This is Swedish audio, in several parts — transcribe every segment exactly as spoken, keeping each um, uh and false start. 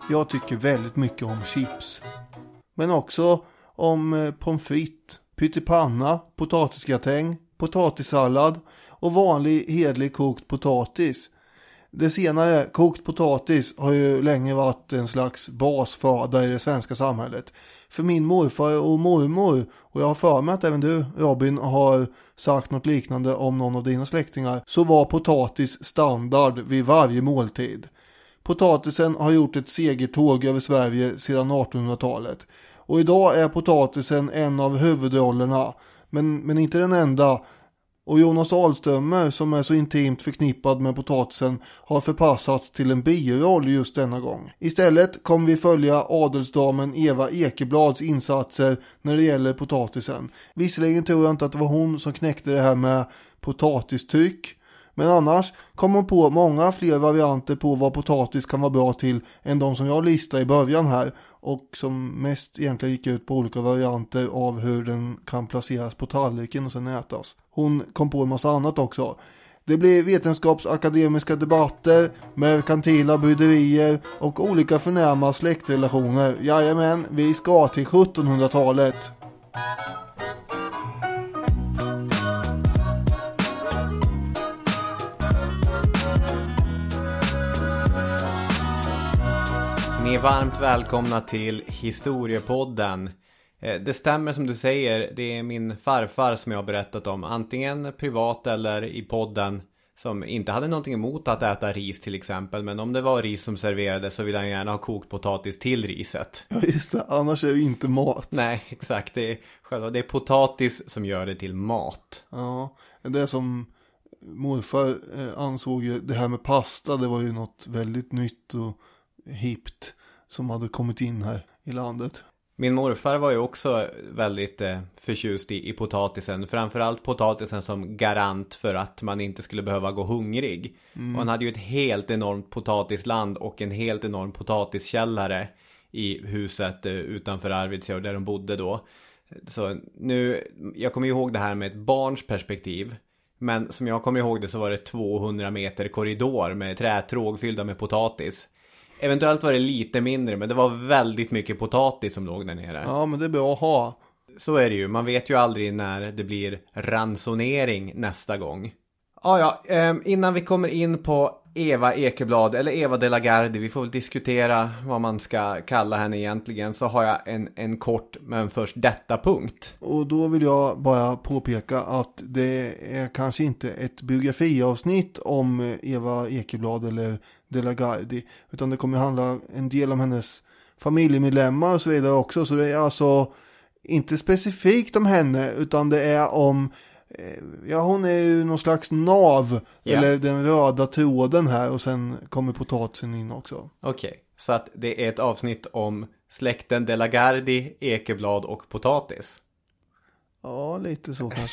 Jag tycker väldigt mycket om chips. Men också om eh, pommes frites, pyttipanna, potatisgratäng, potatissallad och vanlig hedlig kokt potatis. Det senare, kokt potatis, har ju länge varit en slags basföda i det svenska samhället. För min morfar och mormor, och jag har för mig att även du, Robin, har sagt något liknande om någon av dina släktingar, så var potatis standard vid varje måltid. Potatisen har gjort ett segertåg över Sverige sedan artonhundratalet. Och idag är potatisen en av huvudrollerna, men, men inte den enda. Och Jonas Ahlströmer, som är så intimt förknippad med potatisen, har förpassats till en biroll just denna gång. Istället kommer vi följa adelsdamen Eva Ekeblads insatser när det gäller potatisen. Visserligen tror jag inte att det var hon som knäckte det här med potatistryck, men annars kommer hon på många fler varianter på vad potatis kan vara bra till än de som jag listade i början här, och som mest egentligen gick ut på olika varianter av hur den kan placeras på tallriken och sen ätas. Hon kom på en massa annat också. Det blir vetenskapsakademiska debatter, merkantila bryderier och olika förnäma släktrelationer. Jajamän, vi ska till sjuttonhundratalet. Ni är varmt välkomna till Historiepodden. Det stämmer som du säger, det är min farfar som jag har berättat om, antingen privat eller i podden, som inte hade någonting emot att äta ris till exempel, men om det var ris som serverades så ville han gärna ha kokt potatis till riset. Ja just det, annars är det inte mat. Nej, exakt, det är, själva, det är potatis som gör det till mat. Ja, det är som morfar ansåg ju, det här med pasta, det var ju något väldigt nytt och hippt som hade kommit in här i landet. Min morfar var ju också väldigt eh, förtjust i, i potatisen. Framförallt potatisen som garant för att man inte skulle behöva gå hungrig. Mm. Och han hade ju ett helt enormt potatisland och en helt enorm potatiskällare i huset eh, utanför Arvidsjaur där de bodde då. Så nu, jag kommer ihåg det här med ett barns perspektiv. Men som jag kommer ihåg det så var det tvåhundra meter korridor med trätråg fyllda med potatis. Eventuellt var det lite mindre, men det var väldigt mycket potatis som låg där nere. Ja, men det är bra att ha. Så är det ju. Man vet ju aldrig när det blir ransonering nästa gång. Ah, ja, eh, innan vi kommer in på Eva Ekeblad, eller Eva de la Gardie, vi får väl diskutera vad man ska kalla henne egentligen, så har jag en, en kort, men först detta punkt. Och då vill jag bara påpeka att det är kanske inte ett biografiavsnitt om Eva Ekeblad eller de la Gardie, utan det kommer handla en del om hennes familjemedlemmar och så vidare också, så det är alltså inte specifikt om henne, utan det är om, ja, hon är ju någon slags nav, yeah. Eller den röda tråden här, och sen kommer potatisen in också. Okej, okay, så att det är ett avsnitt om släkten de la Gardie, Ekeblad och potatis. Ja, lite så kanske.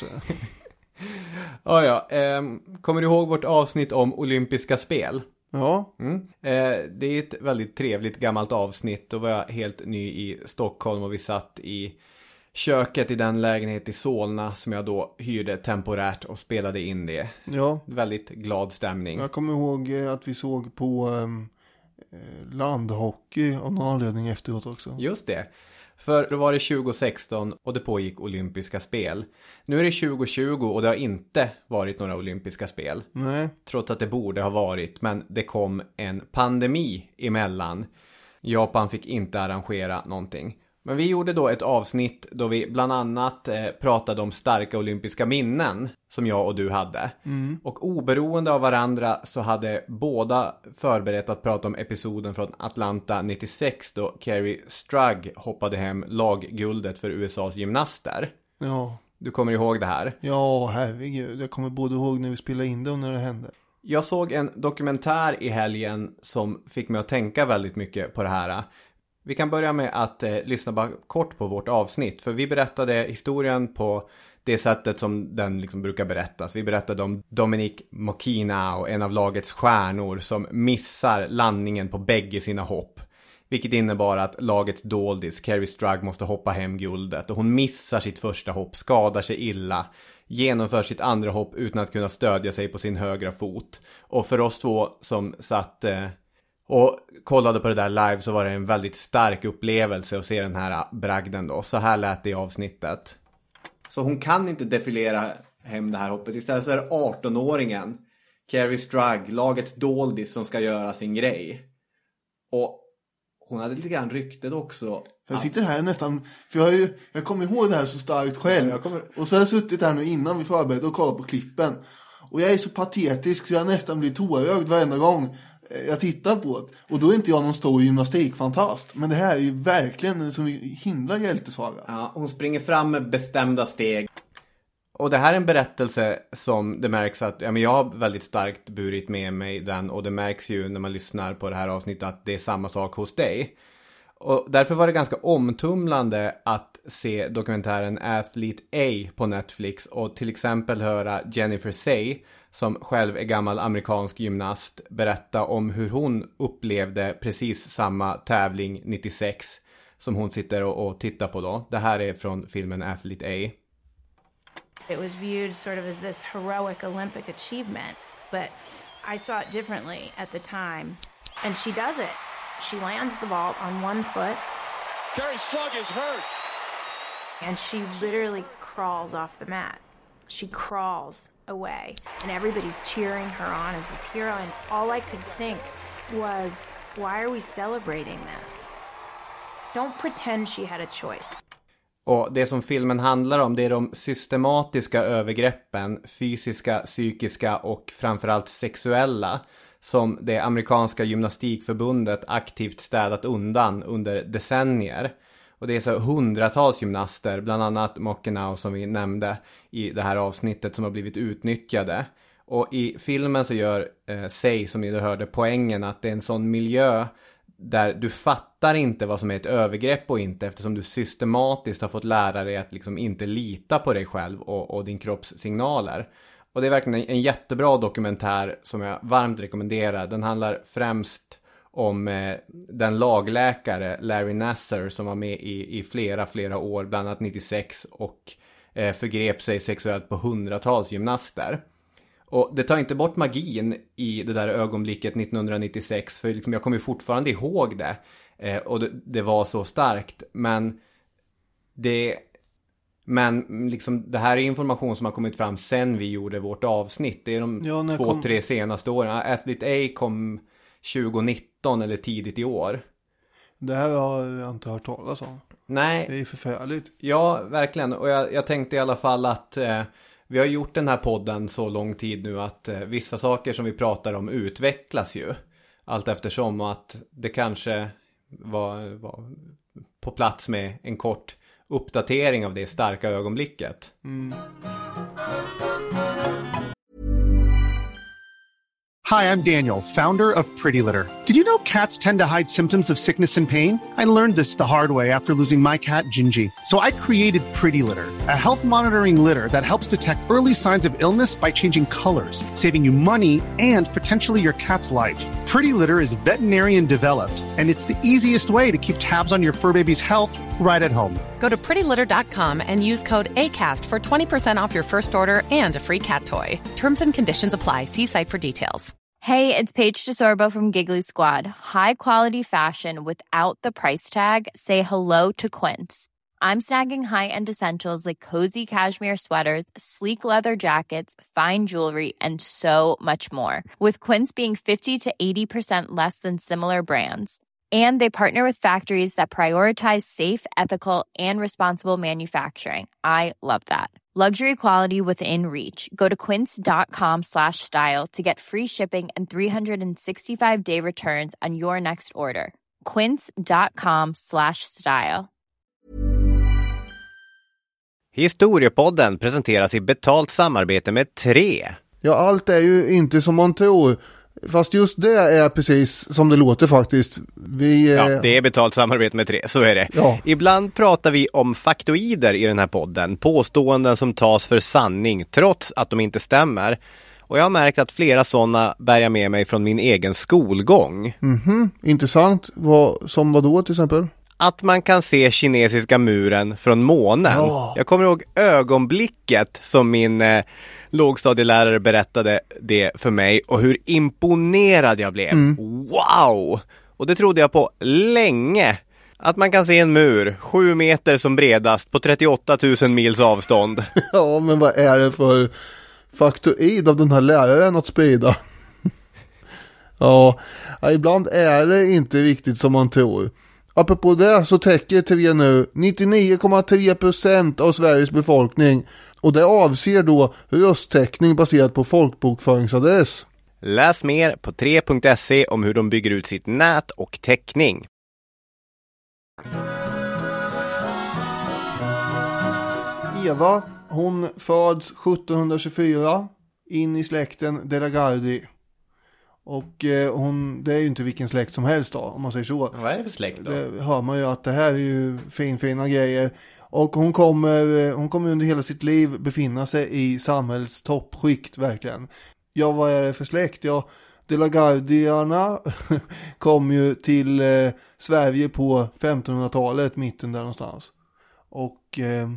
ah, ja, eh, kommer du ihåg vårt avsnitt om olympiska spel? Ja. Mm. Eh, det är ett väldigt trevligt gammalt avsnitt. Då var jag helt ny i Stockholm och vi satt i köket i den lägenhet i Solna som jag då hyrde temporärt och spelade in det. Ja. Väldigt glad stämning. Jag kommer ihåg att vi såg på um, landhockey av någon anledning efteråt också. Just det. För då var det tjugo sexton och det pågick olympiska spel. Nu är det tjugo tjugo och det har inte varit några olympiska spel. Nej. Trots att det borde ha varit, men det kom en pandemi emellan. Japan fick inte arrangera någonting. Men vi gjorde då ett avsnitt då vi bland annat eh, pratade om starka olympiska minnen som jag och du hade. Mm. Och oberoende av varandra så hade båda förberett att prata om episoden från Atlanta nittiosex då Kerri Strug hoppade hem lagguldet för U S A:s gymnaster. Ja. Du kommer ihåg det här? Ja, herregud. Jag kommer både ihåg när vi spelade in det och när det hände. Jag såg en dokumentär i helgen som fick mig att tänka väldigt mycket på det här. Vi kan börja med att eh, lyssna bara kort på vårt avsnitt. För vi berättade historien på det sättet som den liksom brukar berättas. Vi berättade om Dominic Mokina och en av lagets stjärnor som missar landningen på bägge sina hopp. Vilket innebar att lagets doldis, Kerri Strug, måste hoppa hem guldet. Och hon missar sitt första hopp, skadar sig illa. Genomför sitt andra hopp utan att kunna stödja sig på sin högra fot. Och för oss två som satt... Eh, och kollade på det där live så var det en väldigt stark upplevelse att se den här bragden då. Så här lät det i avsnittet. Så hon kan inte defilera hem det här hoppet. Istället så är det arton-åringen Carrie Strug, laget Doldis, som ska göra sin grej. Och hon hade lite grann ryktet också. Jag sitter här nästan, för jag, har ju, jag kommer ihåg det här så starkt själv. Ja, kommer... Och så har jag suttit här nu innan vi förberedde och kollat på klippen. Och jag är så patetisk så jag nästan blir tårögd varenda gång jag tittar på det. Och då är inte jag någon stor gymnastikfantast. Men det här är ju verkligen en så himla hjältesaga. Ja, hon springer fram med bestämda steg. Och det här är en berättelse som det märks att, ja, men jag har väldigt starkt burit med mig den. Och det märks ju när man lyssnar på det här avsnittet att det är samma sak hos dig. Och därför var det ganska omtumlande att se dokumentären Athlete A på Netflix. Och till exempel höra Jennifer Say, som själv är gammal amerikansk gymnast, berätta om hur hon upplevde precis samma tävling nittiosex som hon sitter och, och tittar på då. Det här är från filmen Athlete A. It was viewed sort of as this heroic Olympic achievement, but I saw it differently at the time. And she does it. She lands the vault on one foot. Carrie Strug is hurt. And she literally crawls off the mat. She crawls away. And everybody's cheering her on as this hero. And all I could think was, why are we celebrating this? Don't pretend she had a choice. Och det som filmen handlar om, det är de systematiska övergreppen, fysiska, psykiska och framförallt sexuella, som det amerikanska gymnastikförbundet aktivt städat undan under decennier. Och det är så hundratals gymnaster, bland annat Mockenau som vi nämnde i det här avsnittet, som har blivit utnyttjade. Och i filmen så gör eh, Say, som ni hörde, poängen att det är en sån miljö där du fattar inte vad som är ett övergrepp och inte, eftersom du systematiskt har fått lära dig att liksom inte lita på dig själv och, och din kropps signaler. Och det är verkligen en, en jättebra dokumentär som jag varmt rekommenderar. Den handlar främst om eh, den lagläkare Larry Nassar som var med i, i flera, flera år, bland annat nittiosex, och eh, förgrep sig sexuellt på hundratals gymnaster. Och det tar inte bort magin i det där ögonblicket nittonhundranittiosex, för liksom jag kommer fortfarande ihåg det. Eh, och det, det var så starkt. Men det, men liksom, det här är information som har kommit fram sen vi gjorde vårt avsnitt. Det är de ja, två, kom... tre senaste åren. Athlete A kom tjugonitton eller tidigt i år. Det här har jag inte hört talas om. Nej. Det är ju förfärligt. Ja, verkligen. Och jag, jag tänkte i alla fall att... Eh, vi har gjort den här podden så lång tid nu att eh, vissa saker som vi pratar om utvecklas ju. Allt eftersom, att det kanske var, var på plats med en kort uppdatering av det starka ögonblicket. Mm. Hi, I'm Daniel, founder of Pretty Litter. Did you know cats tend to hide symptoms of sickness and pain? I learned this the hard way after losing my cat, Gingy. So I created Pretty Litter, a health monitoring litter that helps detect early signs of illness by changing colors, saving you money and potentially your cat's life. Pretty Litter is veterinarian developed, and it's the easiest way to keep tabs on your fur baby's health right at home. Go to pretty litter dot com and use code ACAST for twenty percent off your first order and a free cat toy. Terms and conditions apply. See site for details. Hey, it's Paige DeSorbo from Giggly Squad. High quality fashion without the price tag. Say hello to Quince. I'm snagging high-end essentials like cozy cashmere sweaters, sleek leather jackets, fine jewelry, and so much more. With Quince being fifty to eighty percent less than similar brands. And they partner with factories that prioritize safe, ethical, and responsible manufacturing. I love that. Luxury quality within reach. Go to quince.com slash style to get free shipping and three sixty-five day returns on your next order. Quince.com slash style. Historiepodden presenteras i betalt samarbete med tre. Ja, allt är ju inte som man tror. Fast just det är precis som det låter faktiskt. Vi, ja, det är betalt samarbete med tre, så är det. Ja. Ibland pratar vi om faktoider i den här podden. Påståenden som tas för sanning, trots att de inte stämmer. Och jag har märkt att flera sådana bär jag med mig från min egen skolgång. Mhm, intressant. Vad, som vad då till exempel? Att man kan se kinesiska muren från månen. Ja. Jag kommer ihåg ögonblicket som min... Eh, lågstadielärare berättade det för mig och hur imponerad jag blev. Mm. Wow! Och det trodde jag på länge. Att man kan se en mur, sju meter som bredast på trettioåtta tusen mils avstånd. Ja, men vad är det för faktoid av den här läraren att sprida? Ja, ibland är det inte riktigt som man tror. Apropå det så täcker T V nu nittionio komma tre procent av Sveriges befolkning. Och det avser då rösttäckning baserat på folkbokföringsadress. Läs mer på tre punkt se om hur de bygger ut sitt nät och täckning. Eva, hon föds sjuttonhundratjugofyra in i släkten De la Gardie. Och eh, hon, det är ju inte vilken släkt som helst då, om man säger så. Vad är det för släkt då? Det hör man ju att det här är ju fin, fina grejer. Och hon kommer, hon kommer under hela sitt liv befinna sig i samhällets toppskikt, verkligen. Ja, vad är det för släkt? Ja, De la Gardierna kom ju till eh, Sverige på femtonhundratalet, mitten där någonstans. Och eh,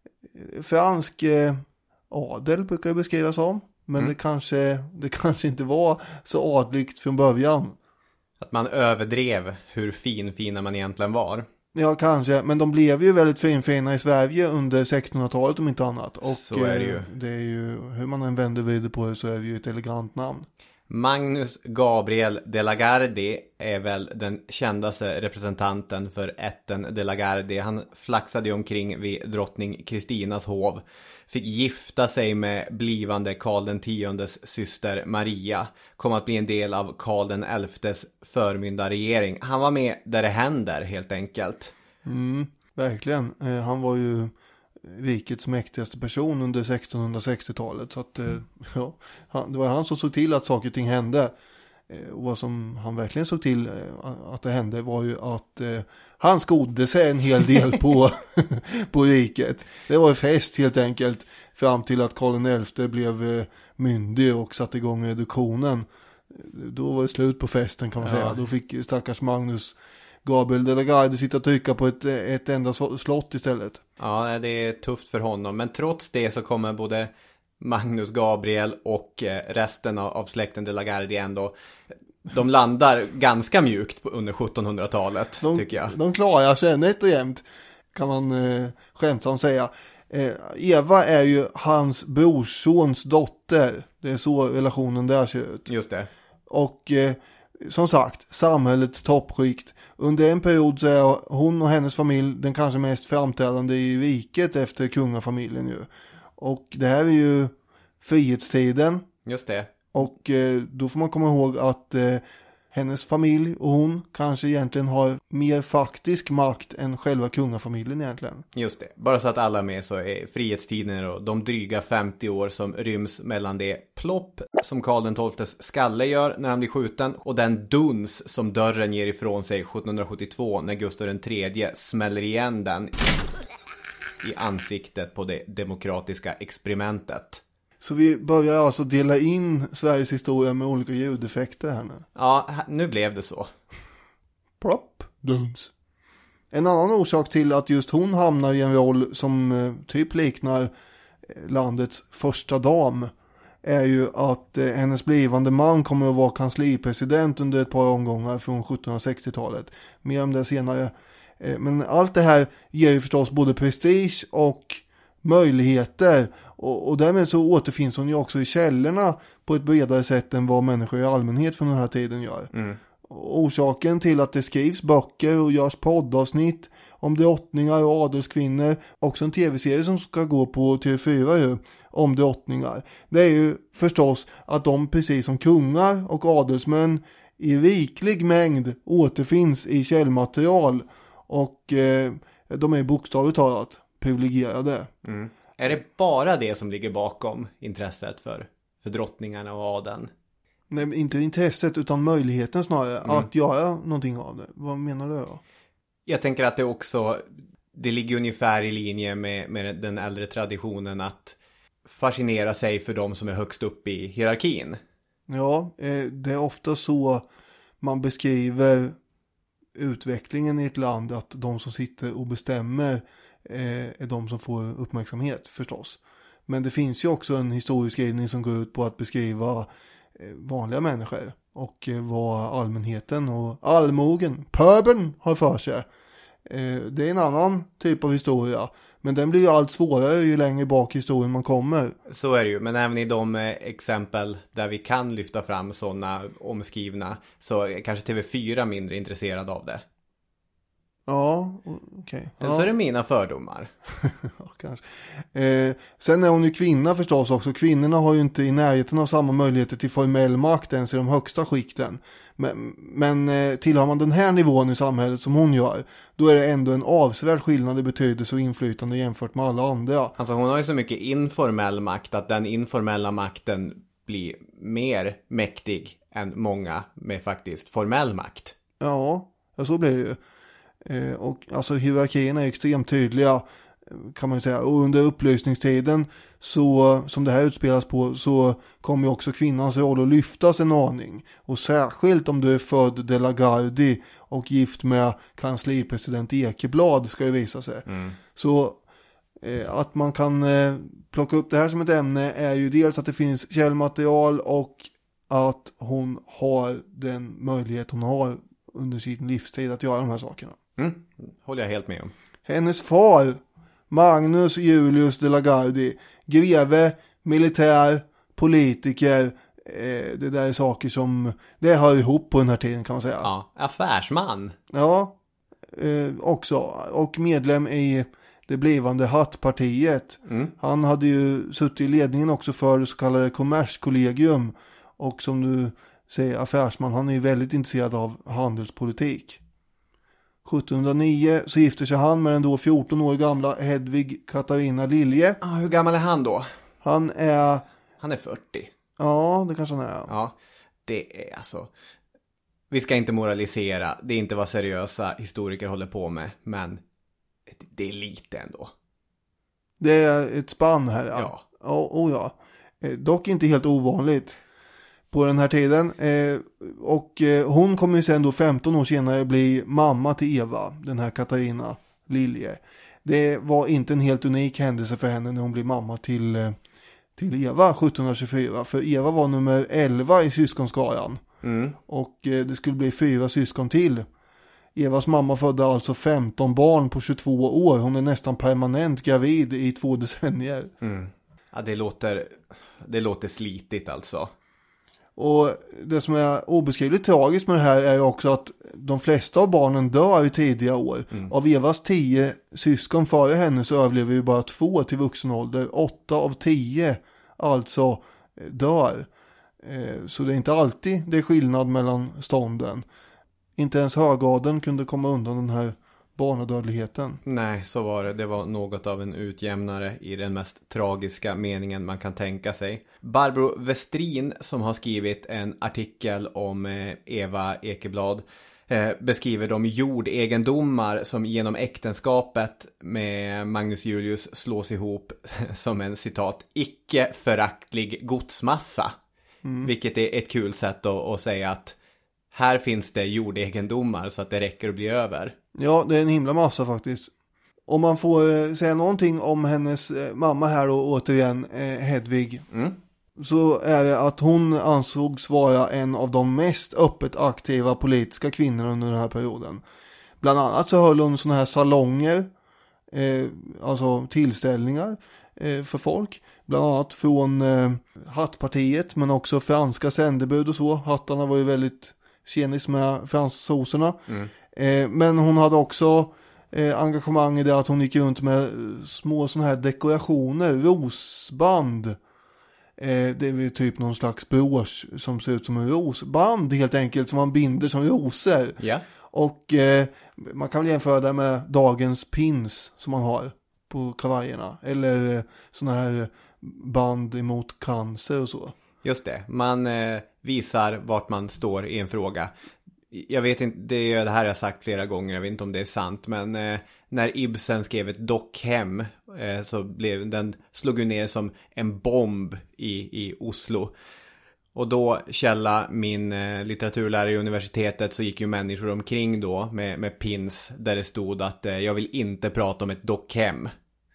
fransk eh, adel brukar det beskrivas som. Men mm. det, kanske, det kanske inte var så adligt från början. Att man överdrev hur fin fina man egentligen var. Ja, kanske. Men de blev ju väldigt finfina i Sverige under sextonhundratalet om inte annat. Och så är det ju. Det är ju, hur man än vänder vid på det så är det ju ett elegant namn. Magnus Gabriel de la Gardie är väl den kändaste representanten för ätten de la Gardie. Han flaxade omkring vid drottning Kristinas hov. Fick gifta sig med blivande Karl den tiondes syster Maria. Kom att bli en del av Karl den elftes förmyndarregering. Han var med där det händer helt enkelt. Mm, verkligen. Eh, han var ju rikets mäktigaste person under sextonhundrasextiotalet. Så att, eh, ja, han, det var han som såg till att saker och ting hände. Eh, och vad som han verkligen såg till eh, att det hände var ju att eh, han skodde sig en hel del på, på riket. Det var ju fest helt enkelt fram till att Karl den elfte blev eh, myndig och satte igång reduktionen. Då var det slut på festen, kan man ja. säga. Då fick stackars Magnus Gabriel de la Gardie sitta och trycka på ett, ett enda slott istället. Ja, det är tufft för honom. Men trots det så kommer både Magnus Gabriel och resten av släkten de la Gardie ändå, de landar ganska mjukt under sjuttonhundratalet, de, tycker jag. De klarar sig nätt och jämnt, kan man eh, skämtsamt säga. Eh, Eva är ju hans brorsons dotter. Det är så relationen där ser ut. Just det. Och eh, som sagt, samhällets toppskikt. Under en period så är hon och hennes familj den kanske mest framträdande i riket efter kungafamiljen ju. Och det här är ju frihetstiden. Just det. Och eh, då får man komma ihåg att eh, hennes familj och hon kanske egentligen har mer faktisk makt än själva kungafamiljen egentligen. Just det. Bara så att alla är med så är frihetstiden och de dryga femtio år som ryms mellan det plopp som Karl den tolftes skalle gör när han blir skjuten och den duns som dörren ger ifrån sig sjuttonhundrasjuttiotvå när Gustav den tredje smäller igen den i ansiktet på det demokratiska experimentet. Så vi börjar alltså dela in Sveriges historia med olika ljudeffekter här nu. Ja, nu blev det så. Plopp, duns. En annan orsak till att just hon hamnar i en roll som eh, typ liknar landets första dam är ju att eh, hennes blivande man kommer att vara kanslipresident under ett par omgångar från sjuttonhundrasextiotalet. Mer om det senare. Eh, men allt det här ger ju förstås både prestige och möjligheter. Och, och därmed så återfinns hon ju också i källorna på ett bredare sätt än vad människor i allmänhet från den här tiden gör. Mm. Orsaken till att det skrivs böcker och görs poddavsnitt om drottningar och adelskvinnor, också en tv-serie som ska gå på T V fyra ju, om drottningar, det är ju förstås att de precis som kungar och adelsmän i riklig mängd återfinns i källmaterial och eh, de är bokstavligt talat privilegierade. Mm. Är det bara det som ligger bakom intresset för, för drottningarna och adeln? Nej, inte intresset utan möjligheten snarare mm. att göra någonting av det. Vad menar du då? Jag tänker att det också, det ligger ungefär i linje med, med den äldre traditionen att fascinera sig för de som är högst upp i hierarkin. Ja, det är ofta så man beskriver utvecklingen i ett land, att de som sitter och bestämmer är de som får uppmärksamhet förstås. Men det finns ju också en historieskrivning som går ut på att beskriva vanliga människor och vad allmänheten och allmogen, pöbeln har för sig. Det är en annan typ av historia. Men den blir ju allt svårare ju längre bak i historien man kommer. Så är det ju, men även i de exempel där vi kan lyfta fram sådana omskrivna så är kanske T V fyra mindre intresserad av det. Ja, okej. Okay. Eller så är det mina fördomar. Ja, kanske. Eh, sen är hon ju kvinna förstås också. Kvinnorna har ju inte i närheten av samma möjligheter till formell makt ens i de högsta skikten. Men, men eh, tillhör man den här nivån i samhället som hon gör, då är det ändå en avsevärd skillnad i betydelse och inflytande jämfört med alla andra. Alltså hon har ju så mycket informell makt att den informella makten blir mer mäktig än många med faktiskt formell makt. Ja, så blir det ju. Eh, och alltså hierarkierna är extremt tydliga, kan man ju säga. Och under upplysningstiden så, som det här utspelas på, så kommer ju också kvinnans roll att lyftas en aning. Och särskilt om du är född de la Gardie och gift med kanslipresident Ekeblad, ska det visa sig. Mm. Så eh, att man kan eh, plocka upp det här som ett ämne är ju dels att det finns källmaterial och att hon har den möjlighet hon har under sin livstid att göra de här sakerna. Mm, håller jag helt med om. Hennes far, Magnus Julius de la Gardie, greve, militär, politiker, eh, det där är saker som det hör ihop på den här tiden, kan man säga. Ja, affärsman. Ja, eh, också. Och medlem i det blivande Hattpartiet. Mm. Han hade ju suttit i ledningen också för det så kallade Kommerskollegium. Och som du säger, affärsman, han är ju väldigt intresserad av handelspolitik. sjuttonhundranio så gifter sig han med den då fjorton år gamla Hedvig Katarina Lilje. Ah, hur gammal är han då? Han är... Han är fyrtio. Ja, det kanske han är. Ja, det är alltså... Vi ska inte moralisera. Det är inte vad seriösa historiker håller på med. Men det är lite ändå. Det är ett spann här, ja. Ja. Oh, oh ja. Dock inte helt ovanligt på den här tiden. Eh, och eh, hon kommer ju sen då femton år senare bli mamma till Eva, den här Katarina Lilje. Det var inte en helt unik händelse för henne när hon blev mamma till, eh, till Eva sjuttonhundratjugofyra. För Eva var nummer elva i syskonskaran. Mm. Och eh, det skulle bli fyra syskon till. Evas mamma födde alltså femton barn på tjugotvå år. Hon är nästan permanent gravid i två decennier. Mm. Ja, det låter, det låter slitigt alltså. Och det som är obeskrivligt tragiskt med det här är också att de flesta av barnen dör i tidiga år. Mm. Av Evas tio syskon före henne så överlever ju bara två till vuxen ålder. Åtta av tio alltså dör. Så det är inte alltid det är skillnad mellan stånden. Inte ens högadeln kunde komma undan den här barnadödligheten. Nej, så var det. Det var något av en utjämnare i den mest tragiska meningen man kan tänka sig. Barbro Westrin, som har skrivit en artikel om Eva Ekeblad, beskriver de jordegendomar som genom äktenskapet med Magnus Julius slås ihop som en citat icke föraktlig godsmassa. Mm. Vilket är ett kul sätt att, att säga att här finns det jordegendomar så att det räcker att bli över. Ja, det är en himla massa faktiskt. Om man får säga någonting om hennes mamma här och återigen Hedvig. Mm. Så är det att hon ansågs vara en av de mest öppet aktiva politiska kvinnorna under den här perioden. Bland annat så höll hon såna här salonger, eh, alltså tillställningar eh, för folk. Bland annat från eh, Hattpartiet, men också franska sändebud och så. Hattarna var ju väldigt tjenis med fransoserna. Mm. Eh, men hon hade också eh, engagemang i det att hon gick runt med små såna här dekorationer, rosband. Eh, det är ju typ någon slags brosch som ser ut som en rosband helt enkelt, som man binder som rosor. Yeah. Och eh, man kan väl jämföra det med dagens pins som man har på kavajerna. Eller eh, såna här band emot cancer och så. Just det, man eh, visar vart man står i en fråga. Jag vet inte, det är det här jag sagt flera gånger, jag vet inte om det är sant, men eh, när Ibsen skrev ett dockhem eh, så blev den slog ju ner som en bomb i, i Oslo. Och då källa min eh, litteraturlärare i universitetet, så gick ju människor omkring då med, med pins där det stod att eh, jag vill inte prata om ett dockhem.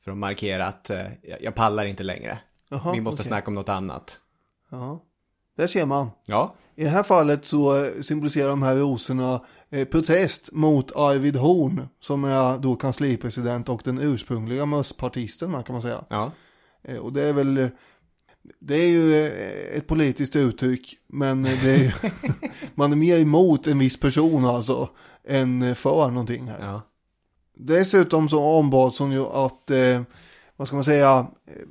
för att markera att eh, jag pallar inte längre. Jaha, Vi måste okej. snacka om något annat. Ja, där ser man. Ja, I det här fallet så eh, symboliserar de här rosorna eh, protest mot Arvid Horn, som är då kanslipresident och den ursprungliga mösspartisten, man kan man säga. ja. Eh, och det är väl, eh, det är ju eh, ett politiskt uttryck, men eh, det är ju, man är mer emot en viss person alltså, än eh, för någonting här. ja. Dessutom så ombads hon ju att, eh, vad ska man säga,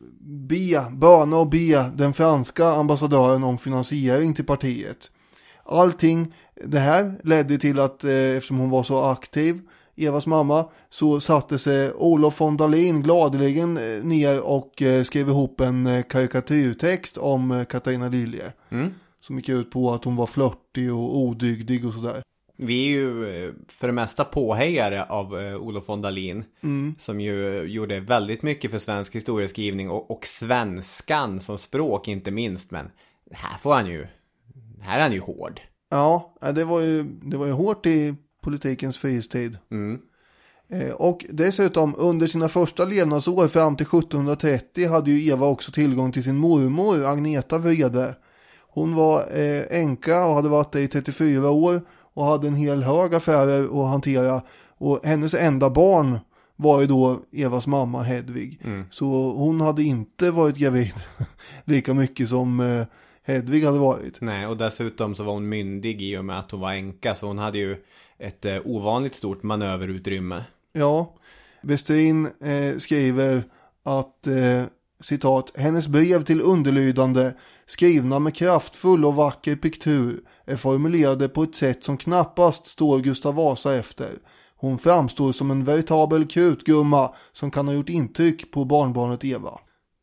be, böna och be den franska ambassadören om finansiering till partiet. Allting, det här ledde till att, eh, eftersom hon var så aktiv, Evas mamma, så satte sig Olof von Dalin gladeligen eh, ner och eh, skrev ihop en eh, karikatyrtext om eh, Katarina Lilje. Mm. Som gick ut på att hon var flörtig och odygdig och sådär. Vi är ju eh, för det mesta påhejare av eh, Olof von Dalin. Mm. Som ju gjorde väldigt mycket för svensk historieskrivning och, och svenskan som språk inte minst. Men här får han ju, här är han ju hård. Ja, det var ju, det var ju hårt i politikens fristid. Mm. Eh, och dessutom under sina första levnadsår fram till sjuttonhundratrettio hade ju Eva också tillgång till sin mormor Agneta Vrede. Hon var eh, änka och hade varit där i trettiofyra år och hade en hel hög affärer att hantera. Och hennes enda barn var ju då Evas mamma Hedvig. Mm. Så hon hade inte varit gravid lika mycket som eh, Hedvig hade varit. Nej, och dessutom så var hon myndig i och med att hon var änka. Så hon hade ju ett eh, ovanligt stort manöverutrymme. Ja, Westerin eh, skriver att, eh, citat, hennes brev till underlydande, skrivna med kraftfull och vacker piktur, är formulerade på ett sätt som knappast står Gustav Vasa efter. Hon framstår som en veritabel krutgumma som kan ha gjort intryck på barnbarnet Eva.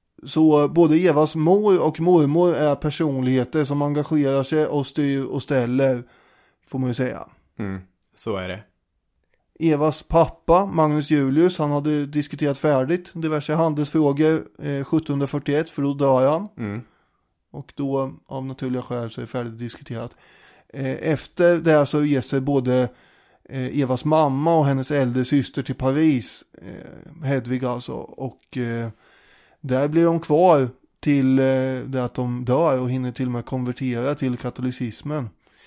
Så både Evas mor och mormor är personligheter som engagerar sig och styr och ställer, får man ju säga. Mm, så är det. Evas pappa, Magnus Julius, han hade diskuterat färdigt diverse handelsfrågor eh, sjuttonhundrafyrtioett, för då dör han. Mm. Och då, av naturliga skäl, så är det färdigt diskuterat. Eh, efter det så ger sig både eh, Evas mamma och hennes äldre syster till Paris, eh, Hedvig alltså. Och eh, där blir de kvar till eh, det att de dör och hinner till och med konvertera till katolicismen.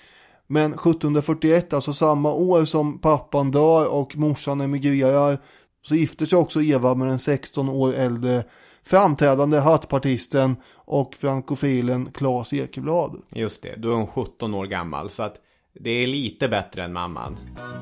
Men sjuttonhundrafyrtioett, alltså samma år som pappan dör och morsan emigrerar, så gifter sig också Eva med den sexton år äldre framträdande hattpartisten och frankofilen Claes Ekeblad. Just det, då är hon sjutton år gammal, så att det är lite bättre än mamman.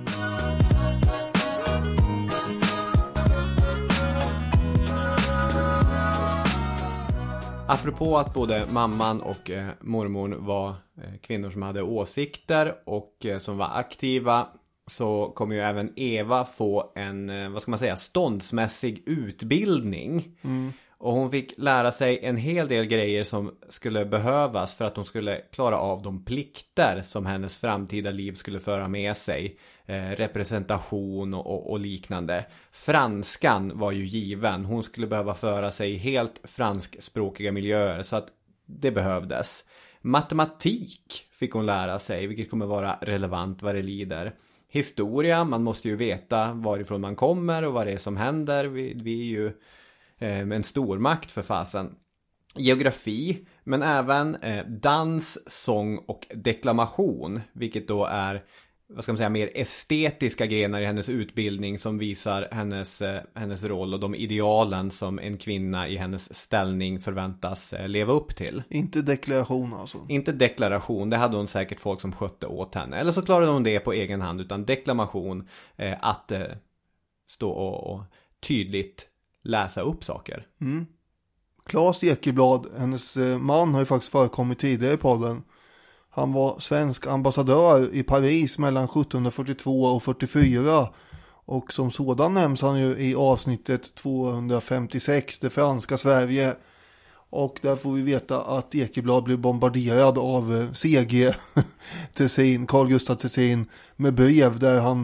Apropå att både mamman och eh, mormor var eh, kvinnor som hade åsikter och eh, som var aktiva, så kommer ju även Eva få en, eh, vad ska man säga, ståndsmässig utbildning. Mm. Och hon fick lära sig en hel del grejer som skulle behövas för att hon skulle klara av de plikter som hennes framtida liv skulle föra med sig. Eh, representation och, och, och liknande. Franskan var ju given. Hon skulle behöva föra sig i helt franskspråkiga miljöer, så att det behövdes. Matematik fick hon lära sig, vilket kommer vara relevant vad det lider. Historia, man måste ju veta varifrån man kommer och vad det är som händer. Vi, vi är ju eh, en stormakt för fasen. Geografi, men även eh, dans, sång och deklamation, vilket då är, vad ska man säga, mer estetiska grenar i hennes utbildning som visar hennes, eh, hennes roll och de idealen som en kvinna i hennes ställning förväntas eh, leva upp till. Inte deklaration alltså. Inte deklaration, det hade hon säkert folk som skötte åt henne. Eller så klarade hon det på egen hand, utan deklamation, eh, att eh, stå och, och tydligt läsa upp saker. Mm. Claes Ekeblad, hennes man, har ju faktiskt förekommit tidigare i podden. Han var svensk ambassadör i Paris mellan sjuttonhundrafyrtiotvå och fyrtiofyra. Och som sådan nämns han ju i avsnittet tvåhundrafemtiosex, det franska Sverige. Och där får vi veta att Ekeblad blev bombarderad av C G Tessin, Carl Gustaf Tessin, med brev där han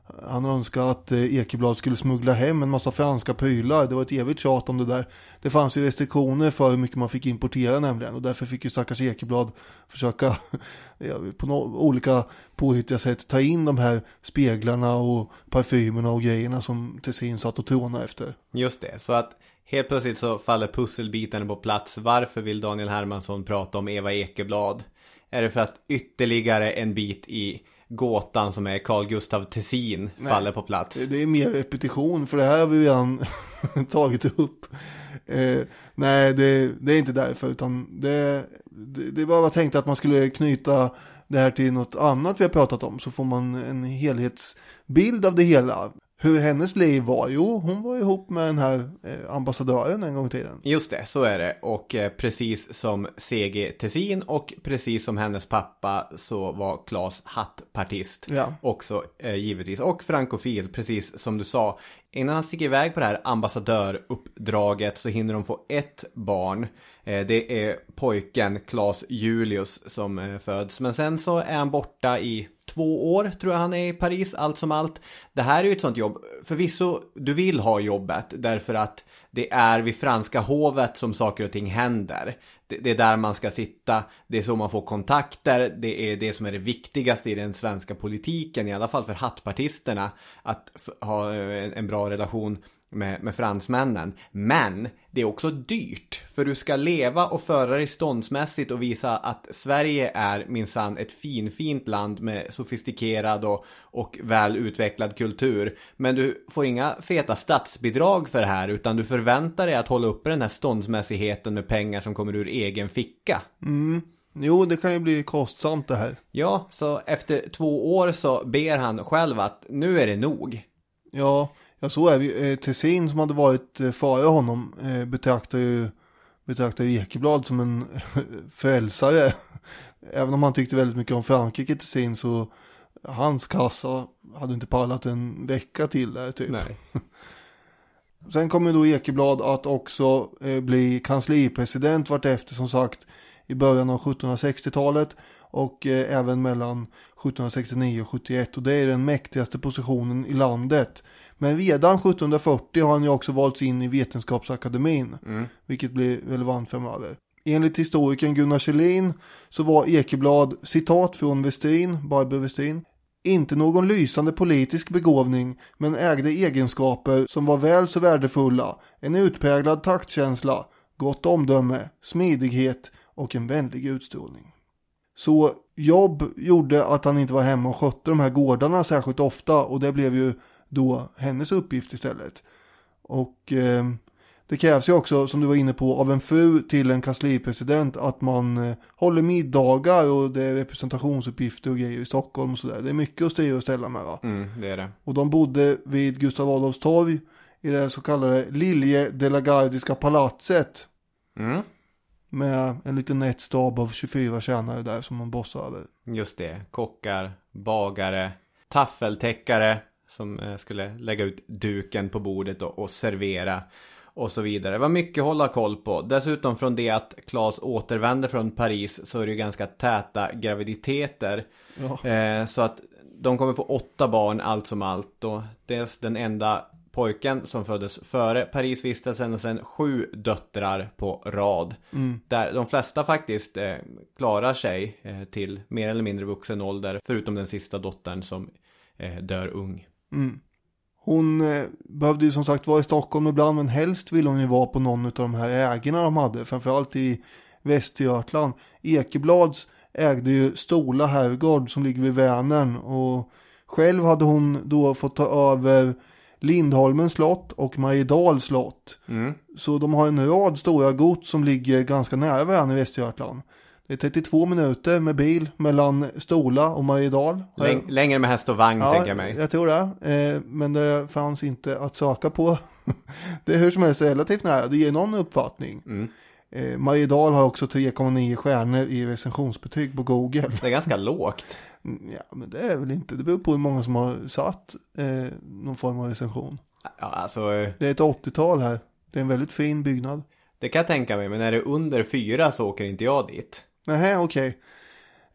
Han önskade att eh, Ekeblad skulle smuggla hem en massa franska prylar. Det var ett evigt tjat om det där. Det fanns ju restriktioner för hur mycket man fick importera nämligen. Och därför fick ju stackars Ekeblad försöka ja, på no- olika påhittiga sätt ta in de här speglarna och parfymerna och grejerna som Tessin satt och trånade efter. Just det, så att helt plötsligt så faller pusselbitarna på plats. Varför vill Daniel Hermansson prata om Eva Ekeblad? Är det för att ytterligare en bit i gåtan som är Carl Gustaf Tessin Nej, faller på plats? Det är mer repetition, för det här har vi redan tagit upp. Eh, nej, det, det är inte därför, utan det, det, det var tänkt att man skulle knyta det här till något annat vi har pratat om, så får man en helhetsbild av det hela. Hur hennes liv var? Jo, hon var ihop med den här eh, ambassadören en gång i tiden. Just det, så är det. Och eh, precis som C G Tessin och precis som hennes pappa så var Claes hattpartist. Ja. Också eh, givetvis. Och frankofil, precis som du sa. Innan han sticker iväg på det här ambassadöruppdraget så hinner de få ett barn. Eh, det är pojken Claes Julius som eh, föds. Men sen så är han borta i två år, tror jag han är i Paris, allt som allt. Det här är ju ett sånt jobb. Förvisso, du vill ha jobbet därför att det är vid franska hovet som saker och ting händer. Det, det är där man ska sitta. Det är så man får kontakter. Det är det som är det viktigaste i den svenska politiken, i alla fall för hattpartisterna, att f- ha en, en bra relation med, med fransmännen. Men det är också dyrt, för du ska leva och föra dig ståndsmässigt och visa att Sverige är minsann ett finfint land med sofistikerad och, och väl utvecklad kultur. Men du får inga feta statsbidrag för det här, utan du förväntar dig att hålla uppe den här ståndsmässigheten med pengar som kommer ur egen ficka. Mm. Jo, det kan ju bli kostsamt det här. Ja, så efter två år så ber han själv att nu är det nog. Ja, ja så är vi. Eh, Tessin som hade varit eh, före honom eh, betraktar ju betraktar Ekeblad som en frälsare. Även om han tyckte väldigt mycket om Frankrike, Tessin, så hans kassa hade inte pallat en vecka till där typ. Nej. Sen kommer då Ekeblad att också eh, bli kanslipresident vart efter, som sagt, i början av sjuttonhundrasextiotalet och eh, även mellan sjuttonhundrasextionio och sjuttioett, och det är den mäktigaste positionen i landet. Men redan sjuttonhundrafyrtio har han ju också valts in i Vetenskapsakademin, mm. vilket blir relevant framöver. Enligt historikern Gunnar Kjellin så var Ekeblad, citat från Westin, Barbro Westin, inte någon lysande politisk begåvning, men ägde egenskaper som var väl så värdefulla: en utpräglad taktkänsla, gott omdöme, smidighet och en vänlig utstrålning. Så jobb gjorde att han inte var hemma och skötte de här gårdarna särskilt ofta, och det blev ju då hennes uppgift istället. Och eh, det krävs ju också, som du var inne på, av en fru till en kanslipresident att man eh, håller middagar, och det är representationsuppgifter och grejer i Stockholm och sådär. Det är mycket att styra och ställa med, va? Mm, det är det. Och de bodde vid Gustav Adolfs torg i det så kallade Lilje de la Gardiska palatset. Mm. Med en liten nätt stab av tjugofyra tjänare där som man bossar över. Just det, kockar, bagare, taffeltäckare som eh, skulle lägga ut duken på bordet och, och servera och så vidare. Det var mycket att hålla koll på. Dessutom från det att Claes återvände från Paris så är det ju ganska täta graviditeter. Ja. Eh, så att de kommer få åtta barn allt som allt. Och dels den enda pojken som föddes före Parisvistelsen och sen sju döttrar på rad. Mm. Där de flesta faktiskt eh, klarar sig eh, till mer eller mindre vuxen ålder, förutom den sista dottern som eh, dör ung. Mm. Hon eh, behövde ju som sagt vara i Stockholm ibland, men helst ville hon ju vara på någon av de här ägarna de hade, framförallt i Västergötland. Ekeblads ägde ju Stola herrgård som ligger vid Vänern, och själv hade hon då fått ta över Lindholmens slott och Mariedals slott. Mm. Så de har en rad stora gods som ligger ganska nära varandra i Västergötland. Det är trettiotvå minuter med bil mellan Stola och Mariedal. Läng- längre med häst och vagn, ja, tänker jag mig. Jag tror det. Eh, men det fanns inte att söka på. Det är hur som helst relativt nära. Det ger någon uppfattning. Mm. Eh, Mariedal har också tre komma nio stjärnor i recensionsbetyg på Google. Det är ganska lågt. Ja, men det är väl inte. Det beror på hur många som har satt eh, någon form av recension. Ja, alltså... Eh... Det är ett åttiotal här. Det är en väldigt fin byggnad. Det kan jag tänka mig, men när det är under fyra så åker inte jag dit. Nej, okej.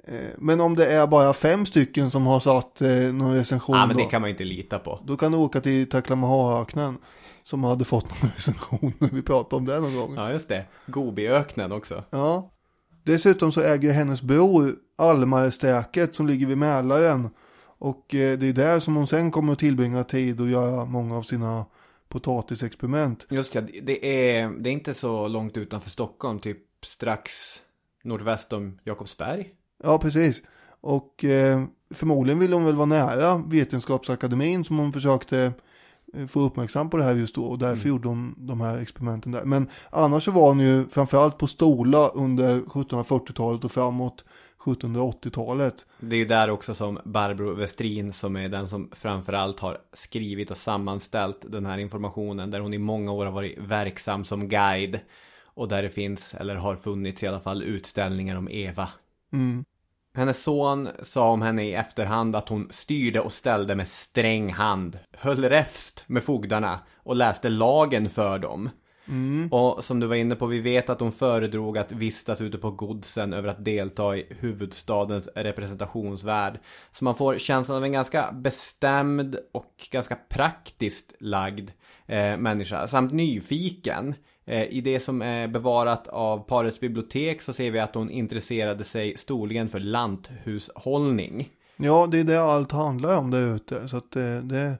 Men om det är bara fem stycken som har satt eh, någon recension. Ja, men det då, kan man inte lita på. Då kan du åka till Taklamaha-öknen som hade fått någon recension när vi pratade om det någon gång. Ja, just det. Gobiöknen också. Ja. Dessutom så äger hennes bror Almarestäket som ligger vid Mälaren. Och eh, det är där som hon sen kommer att tillbringa tid och göra många av sina potatisexperiment. Just det, det är, det är inte så långt utanför Stockholm, typ strax nordväst om Jakobsberg. Ja, precis. Och eh, förmodligen vill hon väl vara nära Vetenskapsakademin som hon försökte eh, få uppmärksam på det här just då. Och därför mm. gjorde hon de här experimenten där. Men annars så var hon ju framförallt på Stola under sjuttonhundrafyrtiotalet och framåt sjuttonhundraåttiotalet. Det är ju där också som Barbro Westrin, som är den som framförallt har skrivit och sammanställt den här informationen, där hon i många år har varit verksam som guide. Och där det finns, eller har funnits i alla fall, utställningar om Eva. Mm. Hennes son sa om henne i efterhand att hon styrde och ställde med sträng hand, höll räfst med fogdarna och läste lagen för dem. Mm. Och som du var inne på, vi vet att hon föredrog att vistas ute på godsen över att delta i huvudstadens representationsvärld. Så man får känslan av en ganska bestämd och ganska praktiskt lagd eh, människa, samt nyfiken. I det som är bevarat av parets bibliotek så ser vi att hon intresserade sig storligen för lanthushållning. Ja, det är det allt handlar om där ute. Så att det, det,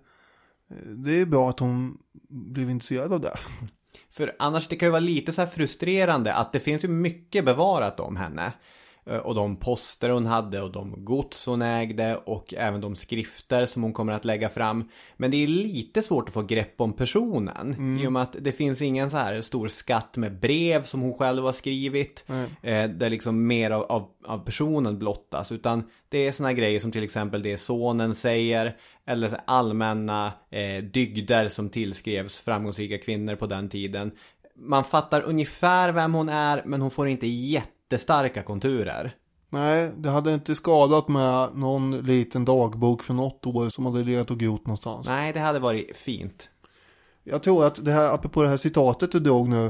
det är bra att hon blev intresserad av det. För annars det kan ju vara lite så här frustrerande att det finns ju mycket bevarat om henne. Och de poster hon hade och de gods hon ägde och även de skrifter som hon kommer att lägga fram. Men det är lite svårt att få grepp om personen. Mm. I och med att det finns ingen så här stor skatt med brev som hon själv har skrivit. Mm. Eh, där liksom mer av, av, av personen blottas. Utan det är såna grejer som till exempel det sonen säger. Eller så allmänna eh, dygder som tillskrevs framgångsrika kvinnor på den tiden. Man fattar ungefär vem hon är, men hon får inte jätte starka konturer. Nej, det hade inte skadat med någon liten dagbok för något år som hade legat och grott någonstans. Nej, det hade varit fint. Jag tror att det här, apropå det här citatet du drog nu,